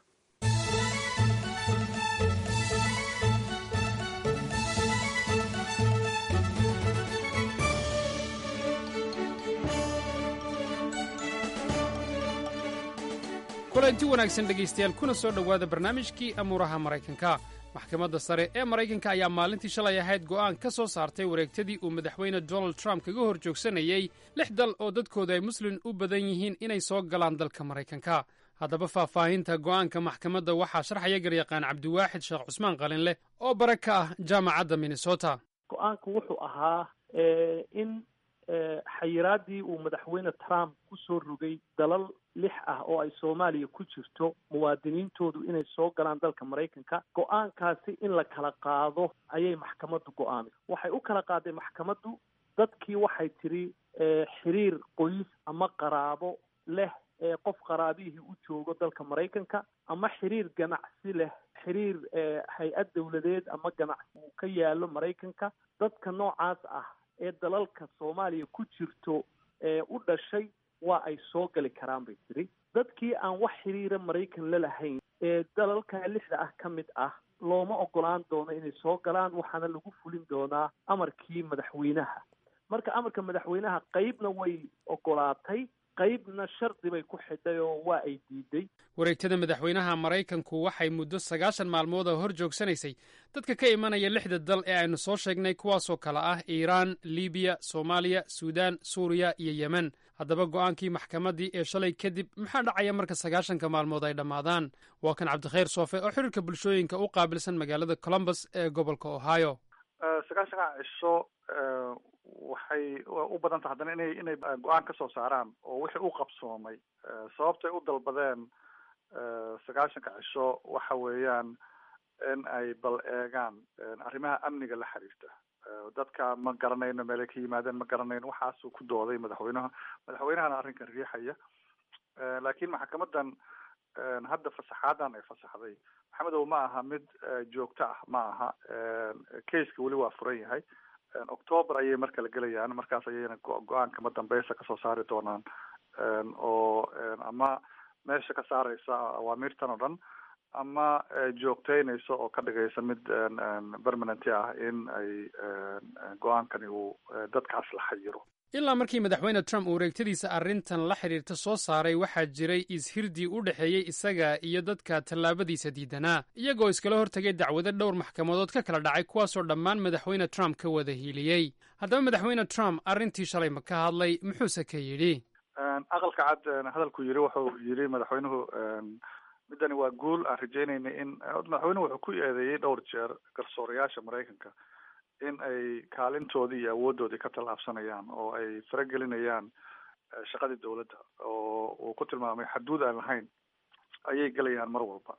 kulanti wanaagsan dhegaystayaal kuna soo dhowaada barnaamijkii amuuraha maraykanka. maxkamadda sare ee maraykanka ayaa maalintii shalay ahayd go'aan ka soo saartay wareegtadii uu madaxweyne donald trump kaga hor joogsanayey 6 dal oo dadkooda ay muslin u badan yihiin inay soo galaan dalka maraykanka. haddaba faahfaahinta go'aanka maxkamadda waxaa sharxaya garyaqaan cabdiwaaxid sheekh cusmaan qalinleh oo bare ka ah jaamacadda minnesota. go-aanku wuxuu ahaa in xayiraadii uu madaxweyne trump ku soo rogay dalal 6 ah oo ay soomaaliya ku jirto muwaadiniintoodu inay soo galaan dalka maraykanka, go-aankaasi in la kala qaado ayay maxkamaddu go-aamay. waxay u kala qaaday maxkamaddu dadkii waxay tiri xiriir qoys ama qaraabo leh ee qof qaraabihii u joogo dalka maraykanka, ama xiriir ganacsi leh, xiriir hay-ad dawladeed ama ganacsi uu ka yaalo maraykanka. dadka noocaas ah ee dalalka soomaaliya ku jirto ee u dhashay waa ay soo gali karaan bay tiri. dadkii aan wax xiriira maraykan la lahayn ee dalalka 6 ah ka mid ah looma ogolaan doono inay soo galaan, waxaana lagu fulin doonaa amarkii madaxweynaha. marka amarka madaxweynaha qaybna way ogolaatay, qaybna shardi bay ku xidhay oo waa ay diiday. wareegtada madaxweynaha maraykanku waxay muddo 90 maalmood oo hor joogsanaysay dadka ka imanaya 6 dal ee aynu soo sheegnay, kuwaasoo kala ah iiraan, libiya, soomaaliya, suudaan, suuriya iyo yemen. haddaba go'aankii maxkamaddii ee shalay kadib maxaa dhacaya marka 90 maalmood ay dhammaadaan? waa kan cabdikhayr soofe oo xiriirka bulshooyinka u qaabilsan magaalada columbus ee gobolka ohio. 90 cisho waxay u badan tahay haddana inay go-aan ka soo saaraan oo wixii u qabsoomay sababtay u dalbadeen 90 cisho waxa weeyaan in ay bal eegaan arrimaha amniga la xiriirta. dadka ma garanayno meelay ka yimaadeen, ma garanayno, waxaasuu ku dooday madaxweynahana arrinkan riixaya. laakiin maxkamadan hadda fasaxaadan ay fasaxday maxamedow ma aha mid joogto ah, ma aha. caseka weli waa furan yahay. october ayay marka la gelayaan, markaas ayayna go-aankama dambeysa kasoo saari doonaan oo ama meesha ka saareysa awaamirtan oo dhan ama joogteynayso oo ka dhigaysa mid permanenti ah in ay go-aankani uu dadkaas la xayiro. ilaa markii madaxweyne trump uu wareegtadiisa arrintan la xidhiirta soo saaray waxaa jiray ishirdii u dhexeeyey isaga iyo dadka tallaabadiisa diidanaa iyagoo iskala hortegay dacwado dhowr maxkamadood ka kala dhacay kuwaasoo dhammaan madaxweyne trump ka wada hiiliyey. haddaba madaxweyne trump arrintii shalay ma ka hadlay muxuuse ka yidhi? aqalka cad hadalku yidhi wuxuu yidhi madaxweynuhu middani waa guul aan rajeynayna in madaxweynuhu wuxuu ku eedeeyey dhowr jeer garsoorayaasha maraykanka in ay kaalintoodii iyo awooddoodii ka tallaabsanayaan oo ay faragelinayaan shaqadii dawladda oo uu ku tilmaamay xaduud aan lahayn ayay gelayaan mar walba.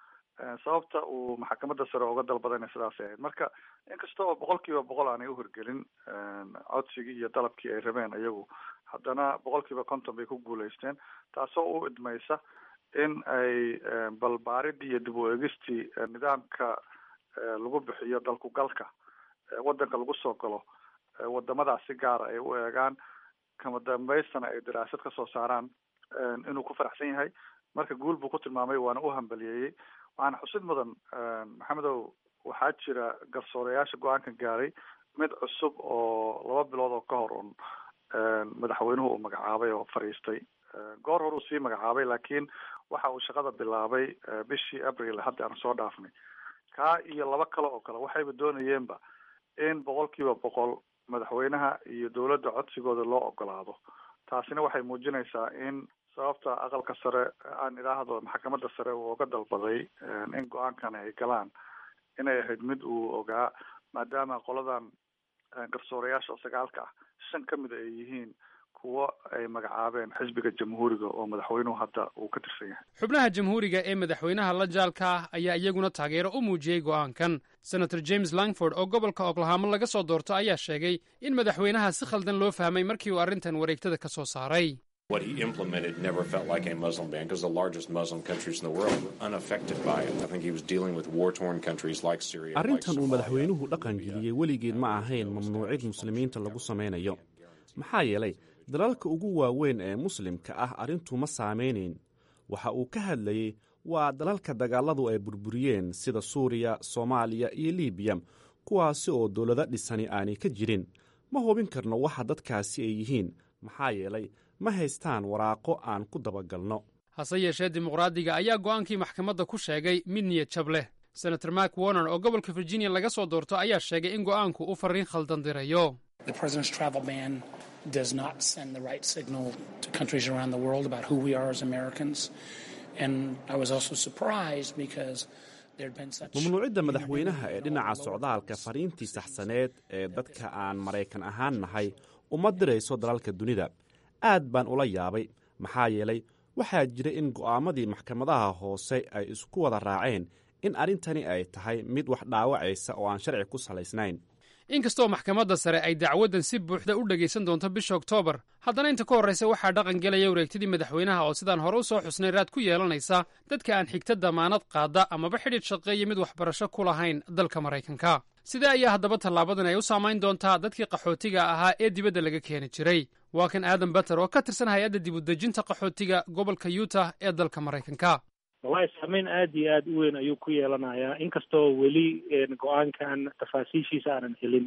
sababta uu maxkamadda sare uga dalbadayna sidaasay ahayd. marka inkasta oo 100% aanay u hirgelin codsigii iyo dalabkii ay rabeen iyagu, haddana 50% bay ku guulaysteen, taasoo u idmaysa in ay balbaaridii iyo dib u eegistii nidaamka lagu bixiyo dalku galka waddanka lagu soo galo wadamadaas si gaara ay u eegaan, kama dambaystana ay daraasad ka soo saaraan inuu ku faraxsan yahay. marka guul buu ku tilmaamay, waana u hambaliyeeyey. waxaana xusid mudan maxamedow, waxaa jira garsoorayaasha go-aankan gaaray mid cusub oo 2 bilood oo ka hor un madaxweynuhu uu magacaabay oo fadhiistay. goor hor uu sii magacaabay, laakiin waxa uu shaqada bilaabay bishii abril hadda aan soo dhaafnay. kaa iyo 2 kale oo kale waxayba doonayeenba in 100% madaxweynaha iyo dawladda codsigooda loo ogolaado. taasina waxay muujinaysaa in sababta aqalka sare aan idhaahdo maxkamadda sare uu uga dalbaday in go-aankan ay galaan inay ahayd mid uu ogaa, maadaama qoladan garsoorayaasha oo 9 ah 5 ka mid ay yihiin kuwo ay magacaabeen xisbiga jamhuuriga oo madaxweynuhu hadda uu ka tirsan yahay. xubnaha jamhuuriga ee madaxweynaha la jaalka ah ayaa iyaguna taageero u muujiyey go'aankan. senator james langford oo gobolka oklahoma laga soo doorto ayaa sheegay in madaxweynaha si khaldan loo fahmay markii uu arrintan wareegtada ka soo saaray. What he implemented never felt like a Muslim ban because the largest Muslim countries in the world were unaffected by it. I think he was dealing with war-torn countries like Syria. Arrintan uu madaxweynuhu dhaqan geliyey weligeed ma ahayn mamnuucid muslimiinta lagu samaynayo. maxaa yeelay dalalka ugu waaweyn ee muslimka ah arrintu ma saameynayn. waxa uu ka hadlayey waa dalalka dagaaladu ay burburiyeen sida Suuriya, Soomaaliya iyo Liibiya, kuwaasi oo dowlado dhisani aanay ka jirin. ma hubin karno waxa dadkaasi ay yihiin, maxaa yeelay ma haystaan waraaqo aan ku dabagalno. hase yeeshee dimuqraadiga ayaa go'aankii maxkamadda ku sheegay mid niyad jab leh. senator mark warner oo gobolka virginia laga soo doorto ayaa sheegay in go'aanku uu fariin khaldan dirayo. The president's travel ban does not send the right signal to countries around the world about who we are as Americans. And I was also surprised because there'd been such mamnuucidda madaxweynaha ee dhinaca socdaalka fariintii saxsaneed ee dadka aan Maraykan ahaan nahay uma dirayso dalalka dunida. aad baan ula yaabay, maxaa yeelay waxaa jira in go'aamadii maxkamadaha hoose ay isku wada raaceen in arrintani ay tahay mid wax dhaawacaysa oo aan sharci ku salaysnayn. inkastoo maxkamadda sare ay dacwaddan si buuxda u dhegaysan doonto bisha Oktoobar, haddana inta ka horraysa waxaa dhaqan gelaya wareegtadii madaxweynaha oo sidaan hore u soo xusnay raad ku yeelanaysa dadka aan xigta damaanad qaada amaba xidhiidh shaqeeya mid waxbarasho ku lahayn dalka Maraykanka. sidee ayaa haddaba tallaabadan ay u saamayn doontaa dadkii qaxootiga ahaa ee dibadda laga keeni jiray? waa kan aadan bater oo ka tirsan hay-adda dib u dejinta qaxootiga gobolka Utah ee dalka Maraykanka. wallahi saameyn aad iyo aad u weyn ayuu ku yeelanayaa, inkastoo weli go-aankan tafaasiishiisa aanan helin.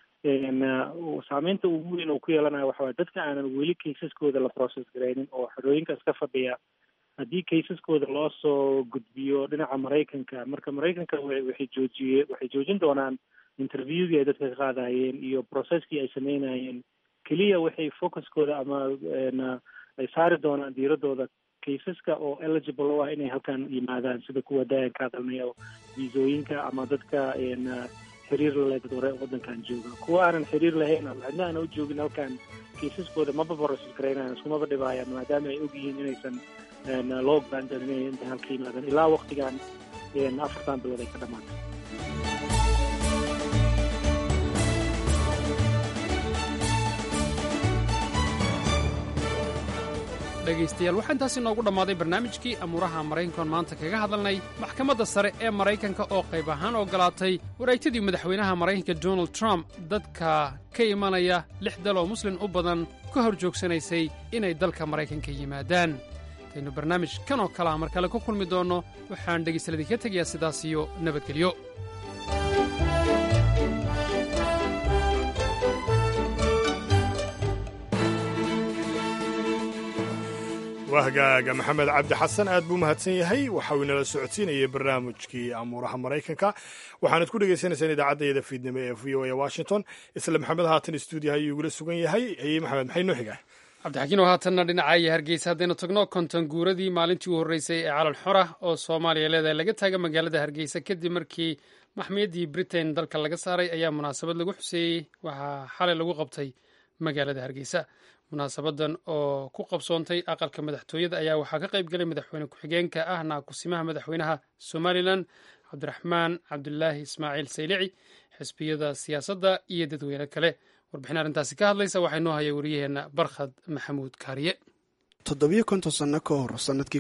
saameynta ugu weyn oo ku yeelanaya waxa waye dadka aanan weli kaysaskooda la process garaynin oo xorooyinkaas ka fadhiya, haddii kaysaskooda loo soo gudbiyo dhinaca Maraykanka, marka Maraykanka waxay joojin doonaan interviewgii ay dadka ka qaadayeen iyo processkii ay sameynayeen. keliya waxay focuskooda ama ay saari doonaan diiradooda kaysaska oo eligible u ah inay halkan yimaadaan, sida kuwa daayan ka hadalnay oo viisooyinka ama dadka xiriir la leh dad hore waddankan jooga. kuwa aanan xiriir lahayn ama cidna aana u joogin halkan, kaysaskooda maba process garaynayaan, iskumaba dhibaayaan, maadaama ay ogyihiin inaysan loo ogolaan doonin inay inta halka yimaadaan ilaa waqtigan 4 bilood ay ka dhamaatay. dhegaystayaal waxaa intaasi noogu dhammaaday barnaamijkii amuuraha maraykankoon maanta kaga hadalnay maxkamadda sare ee maraykanka oo qayb ahaan ogolaatay wareegtadii madaxweynaha maraykanka donald trump dadka ka imanaya 6 dal oo muslin u badan ka hor joogsanaysay inay dalka maraykanka yimaadaan. intaynu barnaamij kan oo kale ah mar kale ku kulmi doonno waxaan dhegaystaladii ka tegayaa sidaas iyo nabadgelyo. wahgaaga maxamed cabdi xasan aad buu mahadsan yahay waxa uu inala socodsiinayay barnaamijkii amuuraha maraykanka waxaanad ku dhegaysanaysaan idaacaddayada fiidnimo ee v o a washington isla maxamed haatan stuudiyaha ayuu igula sugan yahay maxamed maxay noo xigaa cabdixakiin oo haatanna dhinacaya hargeysa haddaynu tagno konton guuradii maalintii u horreysay ee calan xora oo soomaaliya leedahay laga taaga magaalada hargeysa kadib markii maxmiyadii britain dalka laga saaray ayaa munaasabad lagu xuseeyey waxaa xalay lagu qabtay magaalada hargeysa. munaasabadan oo ku qabsoontay aqalka madaxtooyada ayaa waxaa ka qayb galay madaxweyne ku-xigeenka ah naakusimaha madaxweynaha somalilan cabdiraxmaan cabdulaahi ismaaciil saylici, xisbiyada siyaasadda iyo dadweyne kale. warbixin arrintaasi ka hadlaysa waxaa inoo haya wariyaheenna barkhad maxamuud kaariye. 7 sano ka hor sanadkii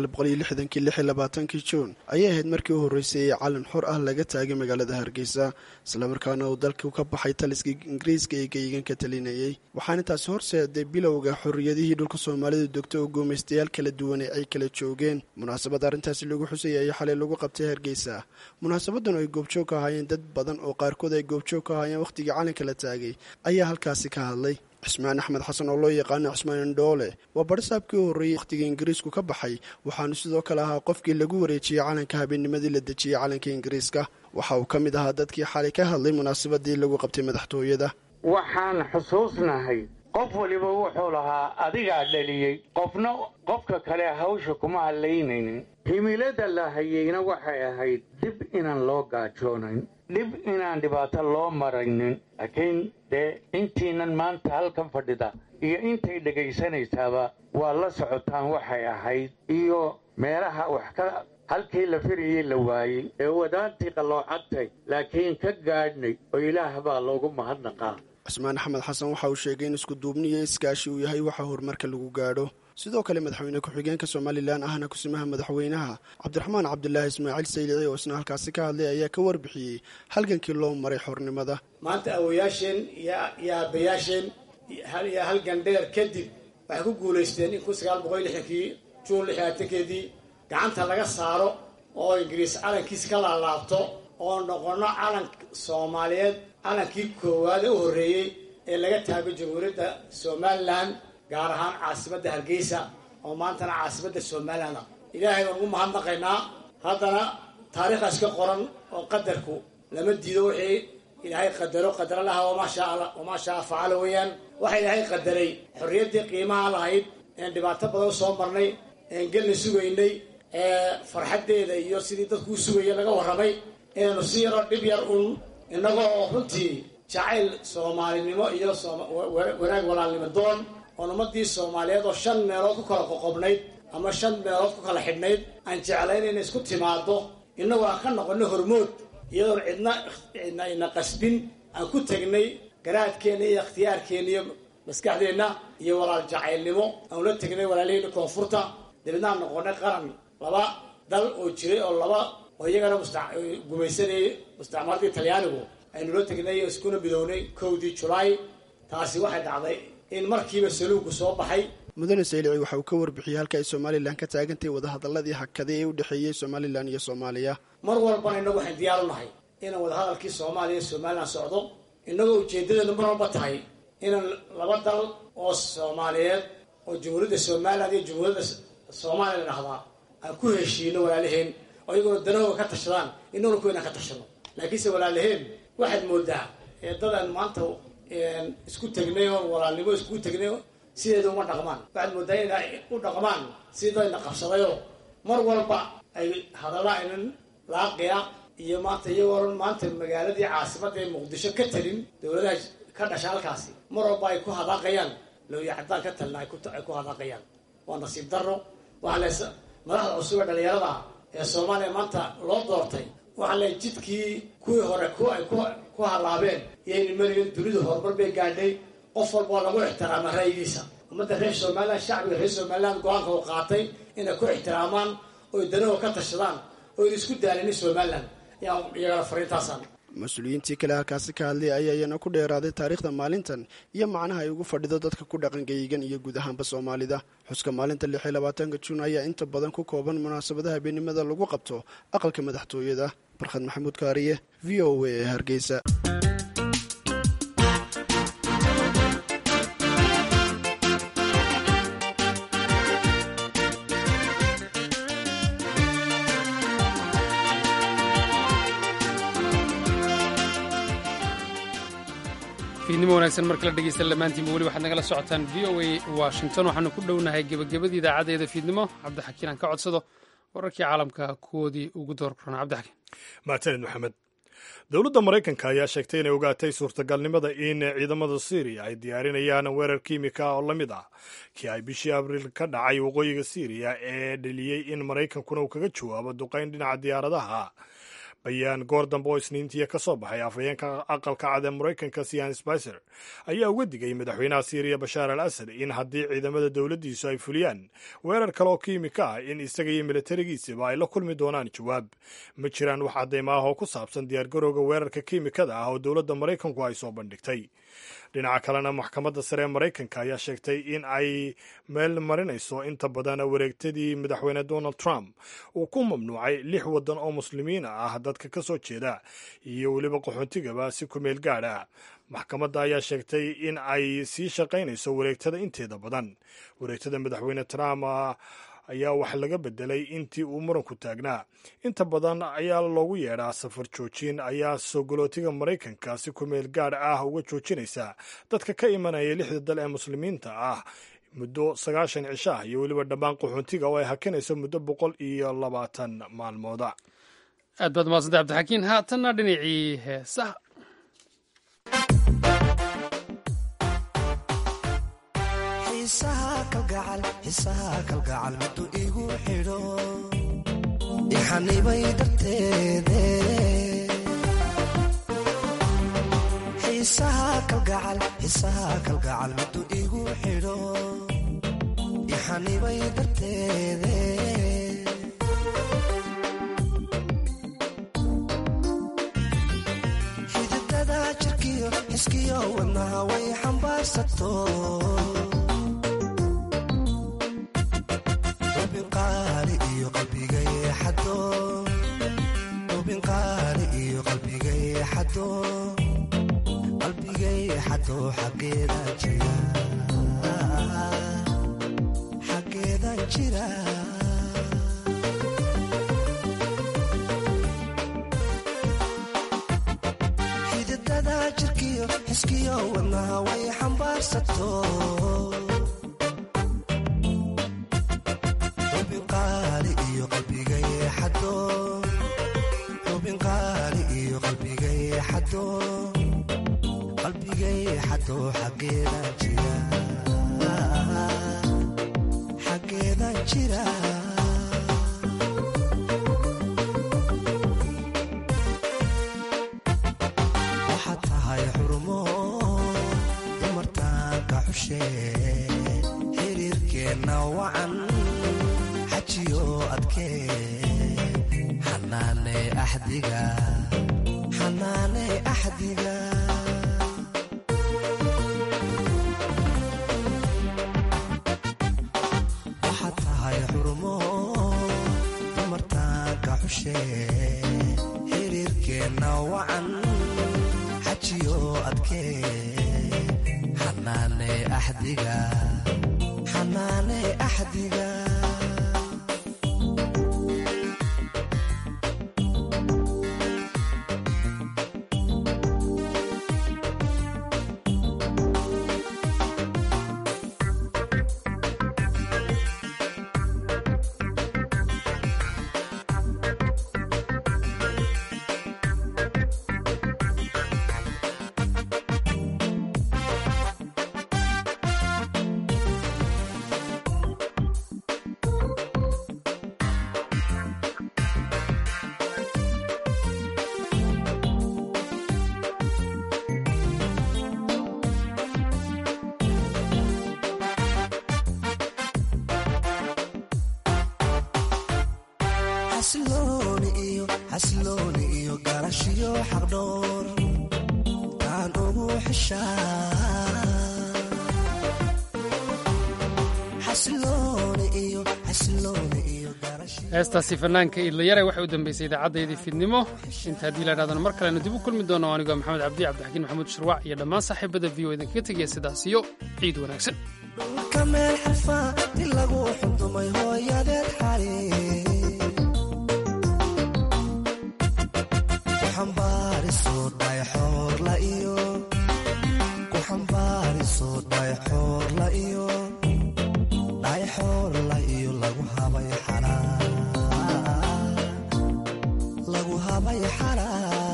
1960 juun ayay ahayd markii u horreysay ee calan xor ah laga taagay magaalada hargeysa islamarkaana uu dalku ka baxay taliskii ingiriiska ee geegan ka talinayay waxaana taasi horseeday bilowga xorriyadihii dhulka soomaalidu degto oo guumaystayaal kala duwan ay kala joogeen. munaasabad arrintaasi lagu xusayay ayaa xalay lagu qabtay hargeysa. munaasabadan oo ay goobjoog ka ahaayeen dad badan oo qaarkood ay goobjoog ka ahaayeen wakhtigii calanka la taagay ayaa halkaasi ka hadlay. cismaan axmed xasan oo loo yaqaano cismaan indhoole waa barisaabkii u horreeyey wakhtigii ingiriisku ka baxay waxaanu sidoo kale ahaa qofkii lagu wareejiyey calanka habeennimadii la dejiyey calanka ingiriiska. waxa uu ka mid ahaa dadkii xalay ka hadlay munaasabadii lagu qabtay madaxtooyada. waxaan xusuusnahay qof waliba wuxuu lahaa adigaa dhaliyey, qofna qofka kale hawsha kuma hadlaynaynin. himilada la hayeyna waxay ahayd dib inaan loo gaajoonayn, dhib inaan dhibaato loo maraynin. laakiin dee intiinan maanta halkan fadhida iyo intay dhegaysanaysaaba waa la socotaan waxay ahayd iyo meelaha wax ka halkii la firayey la waayey ee wadaantii qalloocadtay laakiin ka gaadhnay oo ilaah baa loogu mahadnaqaa. cismaan axmed xasan waxa uu sheegay in isku duubni iyo iskaashi uu yahay waxa horumarka lagu gaadho. sidoo kale madaxweyne ku-xigeenka somalilan ahna kusimaha madaxweynaha cabdiraxmaan cabdulaahi ismaaciil saylici oo isna halkaasi ka hadlay ayaa ka warbixiyey halgankii loo maray xornimada. maanta awoyaasheen iyo aabbayaasheen iyo halgan dheer kadib waxay ku guulaysteen in 1960kii juun 6keedii gacanta laga saaro oo ingiriis calankiisa ka laalaabto oo noqono calan soomaaliyeed calankii koowaad ee u horreeyey ee laga taago jamhuuriyadda somalilan gaar ahaan caasimadda hargeysa oo maantana caasimadda somalilan ah. ilaahay baan ugu mahadnaqaynaa. haddana taariikhdaas ka qoran oo qadarku lama diido wixii ilaahay qadaro qadara laha wamaa shaa facala weeyaan. waxa ilaahay qadaray xorriyaddii qiimaha lahayd een dhibaato badan soo marnay een gelna sugaynay farxaddeeda iyo sidii dadku u sugaya laga warramay inaanu si yaroo dhib yar un innagoo runtii jacayl soomaalinimo iyo wanaag walaalnimo doon oon ummadii soomaaliyeed oo 5 meelood ku kala qoqobnayd ama 5 meelood ku kala xidhnayd aan jeclayn inay isku timaado innagoo aan ka noqono hormood iyadoon cidna ina qasbin aan ku tagnay garaadkeena iyo ikhtiyaarkeena iyo maskaxdeenna iyo walaal jacaylnimo aan ula tagnay walaalihii koonfurta dibadna aan noqonay qaran laba dal oo jiray oo laba oo iyagana gumaysanayay mustacmaradii talyaanigu aynu la tagnay iskuna bidownay 1 Julaay. taasi waxay dhacday in markiiba saluugu soo baxay. mudane saylici waxa uu ka warbixiyey halka ay somalilan ka taagantay wadahadaladii hakaday ee u dhexeeyey somalilan iyo soomaaliya. mar walbana innagu waxaan diyaar u nahay inaan wadahadalkii soomaaliya iyo somalilan socdo innagoo ujeedadeenu mar walba tahay inaan laba dal oo soomaaliyeed oo jamhuuriyadda somalilan iyo jamhuuriyadda soomaaliya la dhahdaa aan ku heshiino walaalaheen oo iyagoo danahooga ka tashadaan innaguna ku inaan ka tashano. laakiinse walaalaheen waxaad moodaa dadaan maanta isku tegnay oo walaalnimo isku tegnay sideeda uma dhaqmaan. waxaad moodaa inay u dhaqmaan sidayna qabsadayoo mar walba ay hadalla aynan laaqiya iyo maanta iyagoo maanta magaaladii caasimadda ee muqdisho ka talin dowladaha ka dhasha halkaasi mar walba ay ku hadaaqayaan looya caddaan ka talina ay ku hadaaqayaan. waa nasiib darro. waxaa madaxda cusub ee dhallinyarada ee soomaaliya maanta loo doortay waxaa le jidkii kuwii hore ay ku halaabeen iyayna marigan dunidu horumar bay gaadhay. qof walba oo lagu ixtiraama ra'yigiisa. ummadda reer somalilan shacbiga reer somalilan go-aanka u qaatay inay ku ixtiraamaan oy danahoo ka tashadaan oo in isku daalinin somalilan iyagana fariintaasaan. mas-uuliyiintii kale halkaasi ka hadlay ayaa iyana ku dheeraaday taariikhda maalintan iyo macnaha ay ugu fadhido dadka ku dhaqan geyigan iyo guud ahaanba soomaalida. xuska maalinta 26 juun ayaa inta badan ku kooban munaasabadaha habeenimada lagu qabto aqalka madaxtooyada. barkhad maxamuud kaariye, v o a, Hargeysa. fiidnimo wanaagsan mar kale dhegeysan lamaantiinba weli waxaad nagala socotaan v o a washington. waxaanu ku dhownahay gebagabadii idaacaddeeda fiidnimo. cabdixakiin aan ka codsado wararkii caalamka kuwoodii ugu door korona. cabdixakiin. mahadsanid maxamed. dowladda maraykanka ayaa sheegtay inay ogaatay suurtagalnimada in ciidamada syriya ay diyaarinayaan weerar kiimika oo la mid ah kii ay bishii abriil ka dhacay waqooyiga syriya ee dheliyey in maraykankuna uu kaga jawaabo duqayn dhinaca diyaaradaha. bayaan goor dambe oo isniintiya ka soo baxay afhayeenka aqalka cad ee maraykanka sian spicer ayaa uga digay madaxweynaha syriya bashaar al asad in haddii ciidamada dowladdiisu ay fuliyaan weerar kale oo kiimika ah in isaga iyo milatarigiisaba ay la kulmi doonaan jawaab. ma jiraan wax cadayma ah oo ku saabsan diyaargarowga weerarka kiimikada ah oo dowladda maraykanku ay soo bandhigtay. dhinaca kalena maxkamadda sare ee maraykanka ayaa sheegtay in ay meel marinayso inta badan wareegtadii madaxweyne donald trump uu ku mamnuucay 6 waddan oo muslimiin ah dadka ka soo jeeda iyo weliba qaxoontigaba si ku meel gaadh ah. maxkamadda ayaa sheegtay in ay sii shaqaynayso wareegtada inteeda badan. wareegtada madaxweyne trump ayaa wax laga bedelay intii uu muranku taagnaa. inta badan ayaa loogu yeedhaa safar joojin ayaa soogolootiga maraykanka si ku meel gaadh ah uga joojinaysa dadka ka imanaya 6 dal ee muslimiinta ah muddo 90 cisho ah iyo weliba dhammaan qaxoontiga oo ay hakinayso muddo 120 maalmooda. aad baad mahadsantahay cabdixakiin. haatanna dhinacii heesaha. xiisaha kalgacal madu igu xidho ixanibay darteede xiisaha kalgacal madu igu xidho ixanibay darteede xididada jirkiyo xiskiyo wadnaha way xambaarsato xageeda jira xididada jirkiyo xiskiyo wadnaha way xambaarsato xubinqaali iyo qalbiga yeexado xubinqaali iyo qalbiga yeexado xageeda jira waxaad tahay xurumo dumartaanka xushe xiriirkeenna wacan xajiyo adkee xanaane axdiga xiriirkeenna wacan xajiyo adkee xanaane axdiga xasilooni iyo garashiyo xaqdhoor aan ugu xishaa xasilooni iyo heestaasi fanaanka idlayare waxay u dambeysay idaacaddayadii fiidnimo inta haddii la idhahdana mar kalenu dib u kulmi doono anigoo maxamed cabdi cabdixakiin maxamuud shirwac iyo dhammaan saaxiibada v o idinkaga tegaya sidaas iyo ciid wanaagsan dhulka meel xarfaa in lagu xundumay hooyadeed xali ku xambaariso dhayxoorla iyo ku xambaariso dhayxoorla iyo dhayxoorla iyo lagu habay xalaa lagu habay xalaa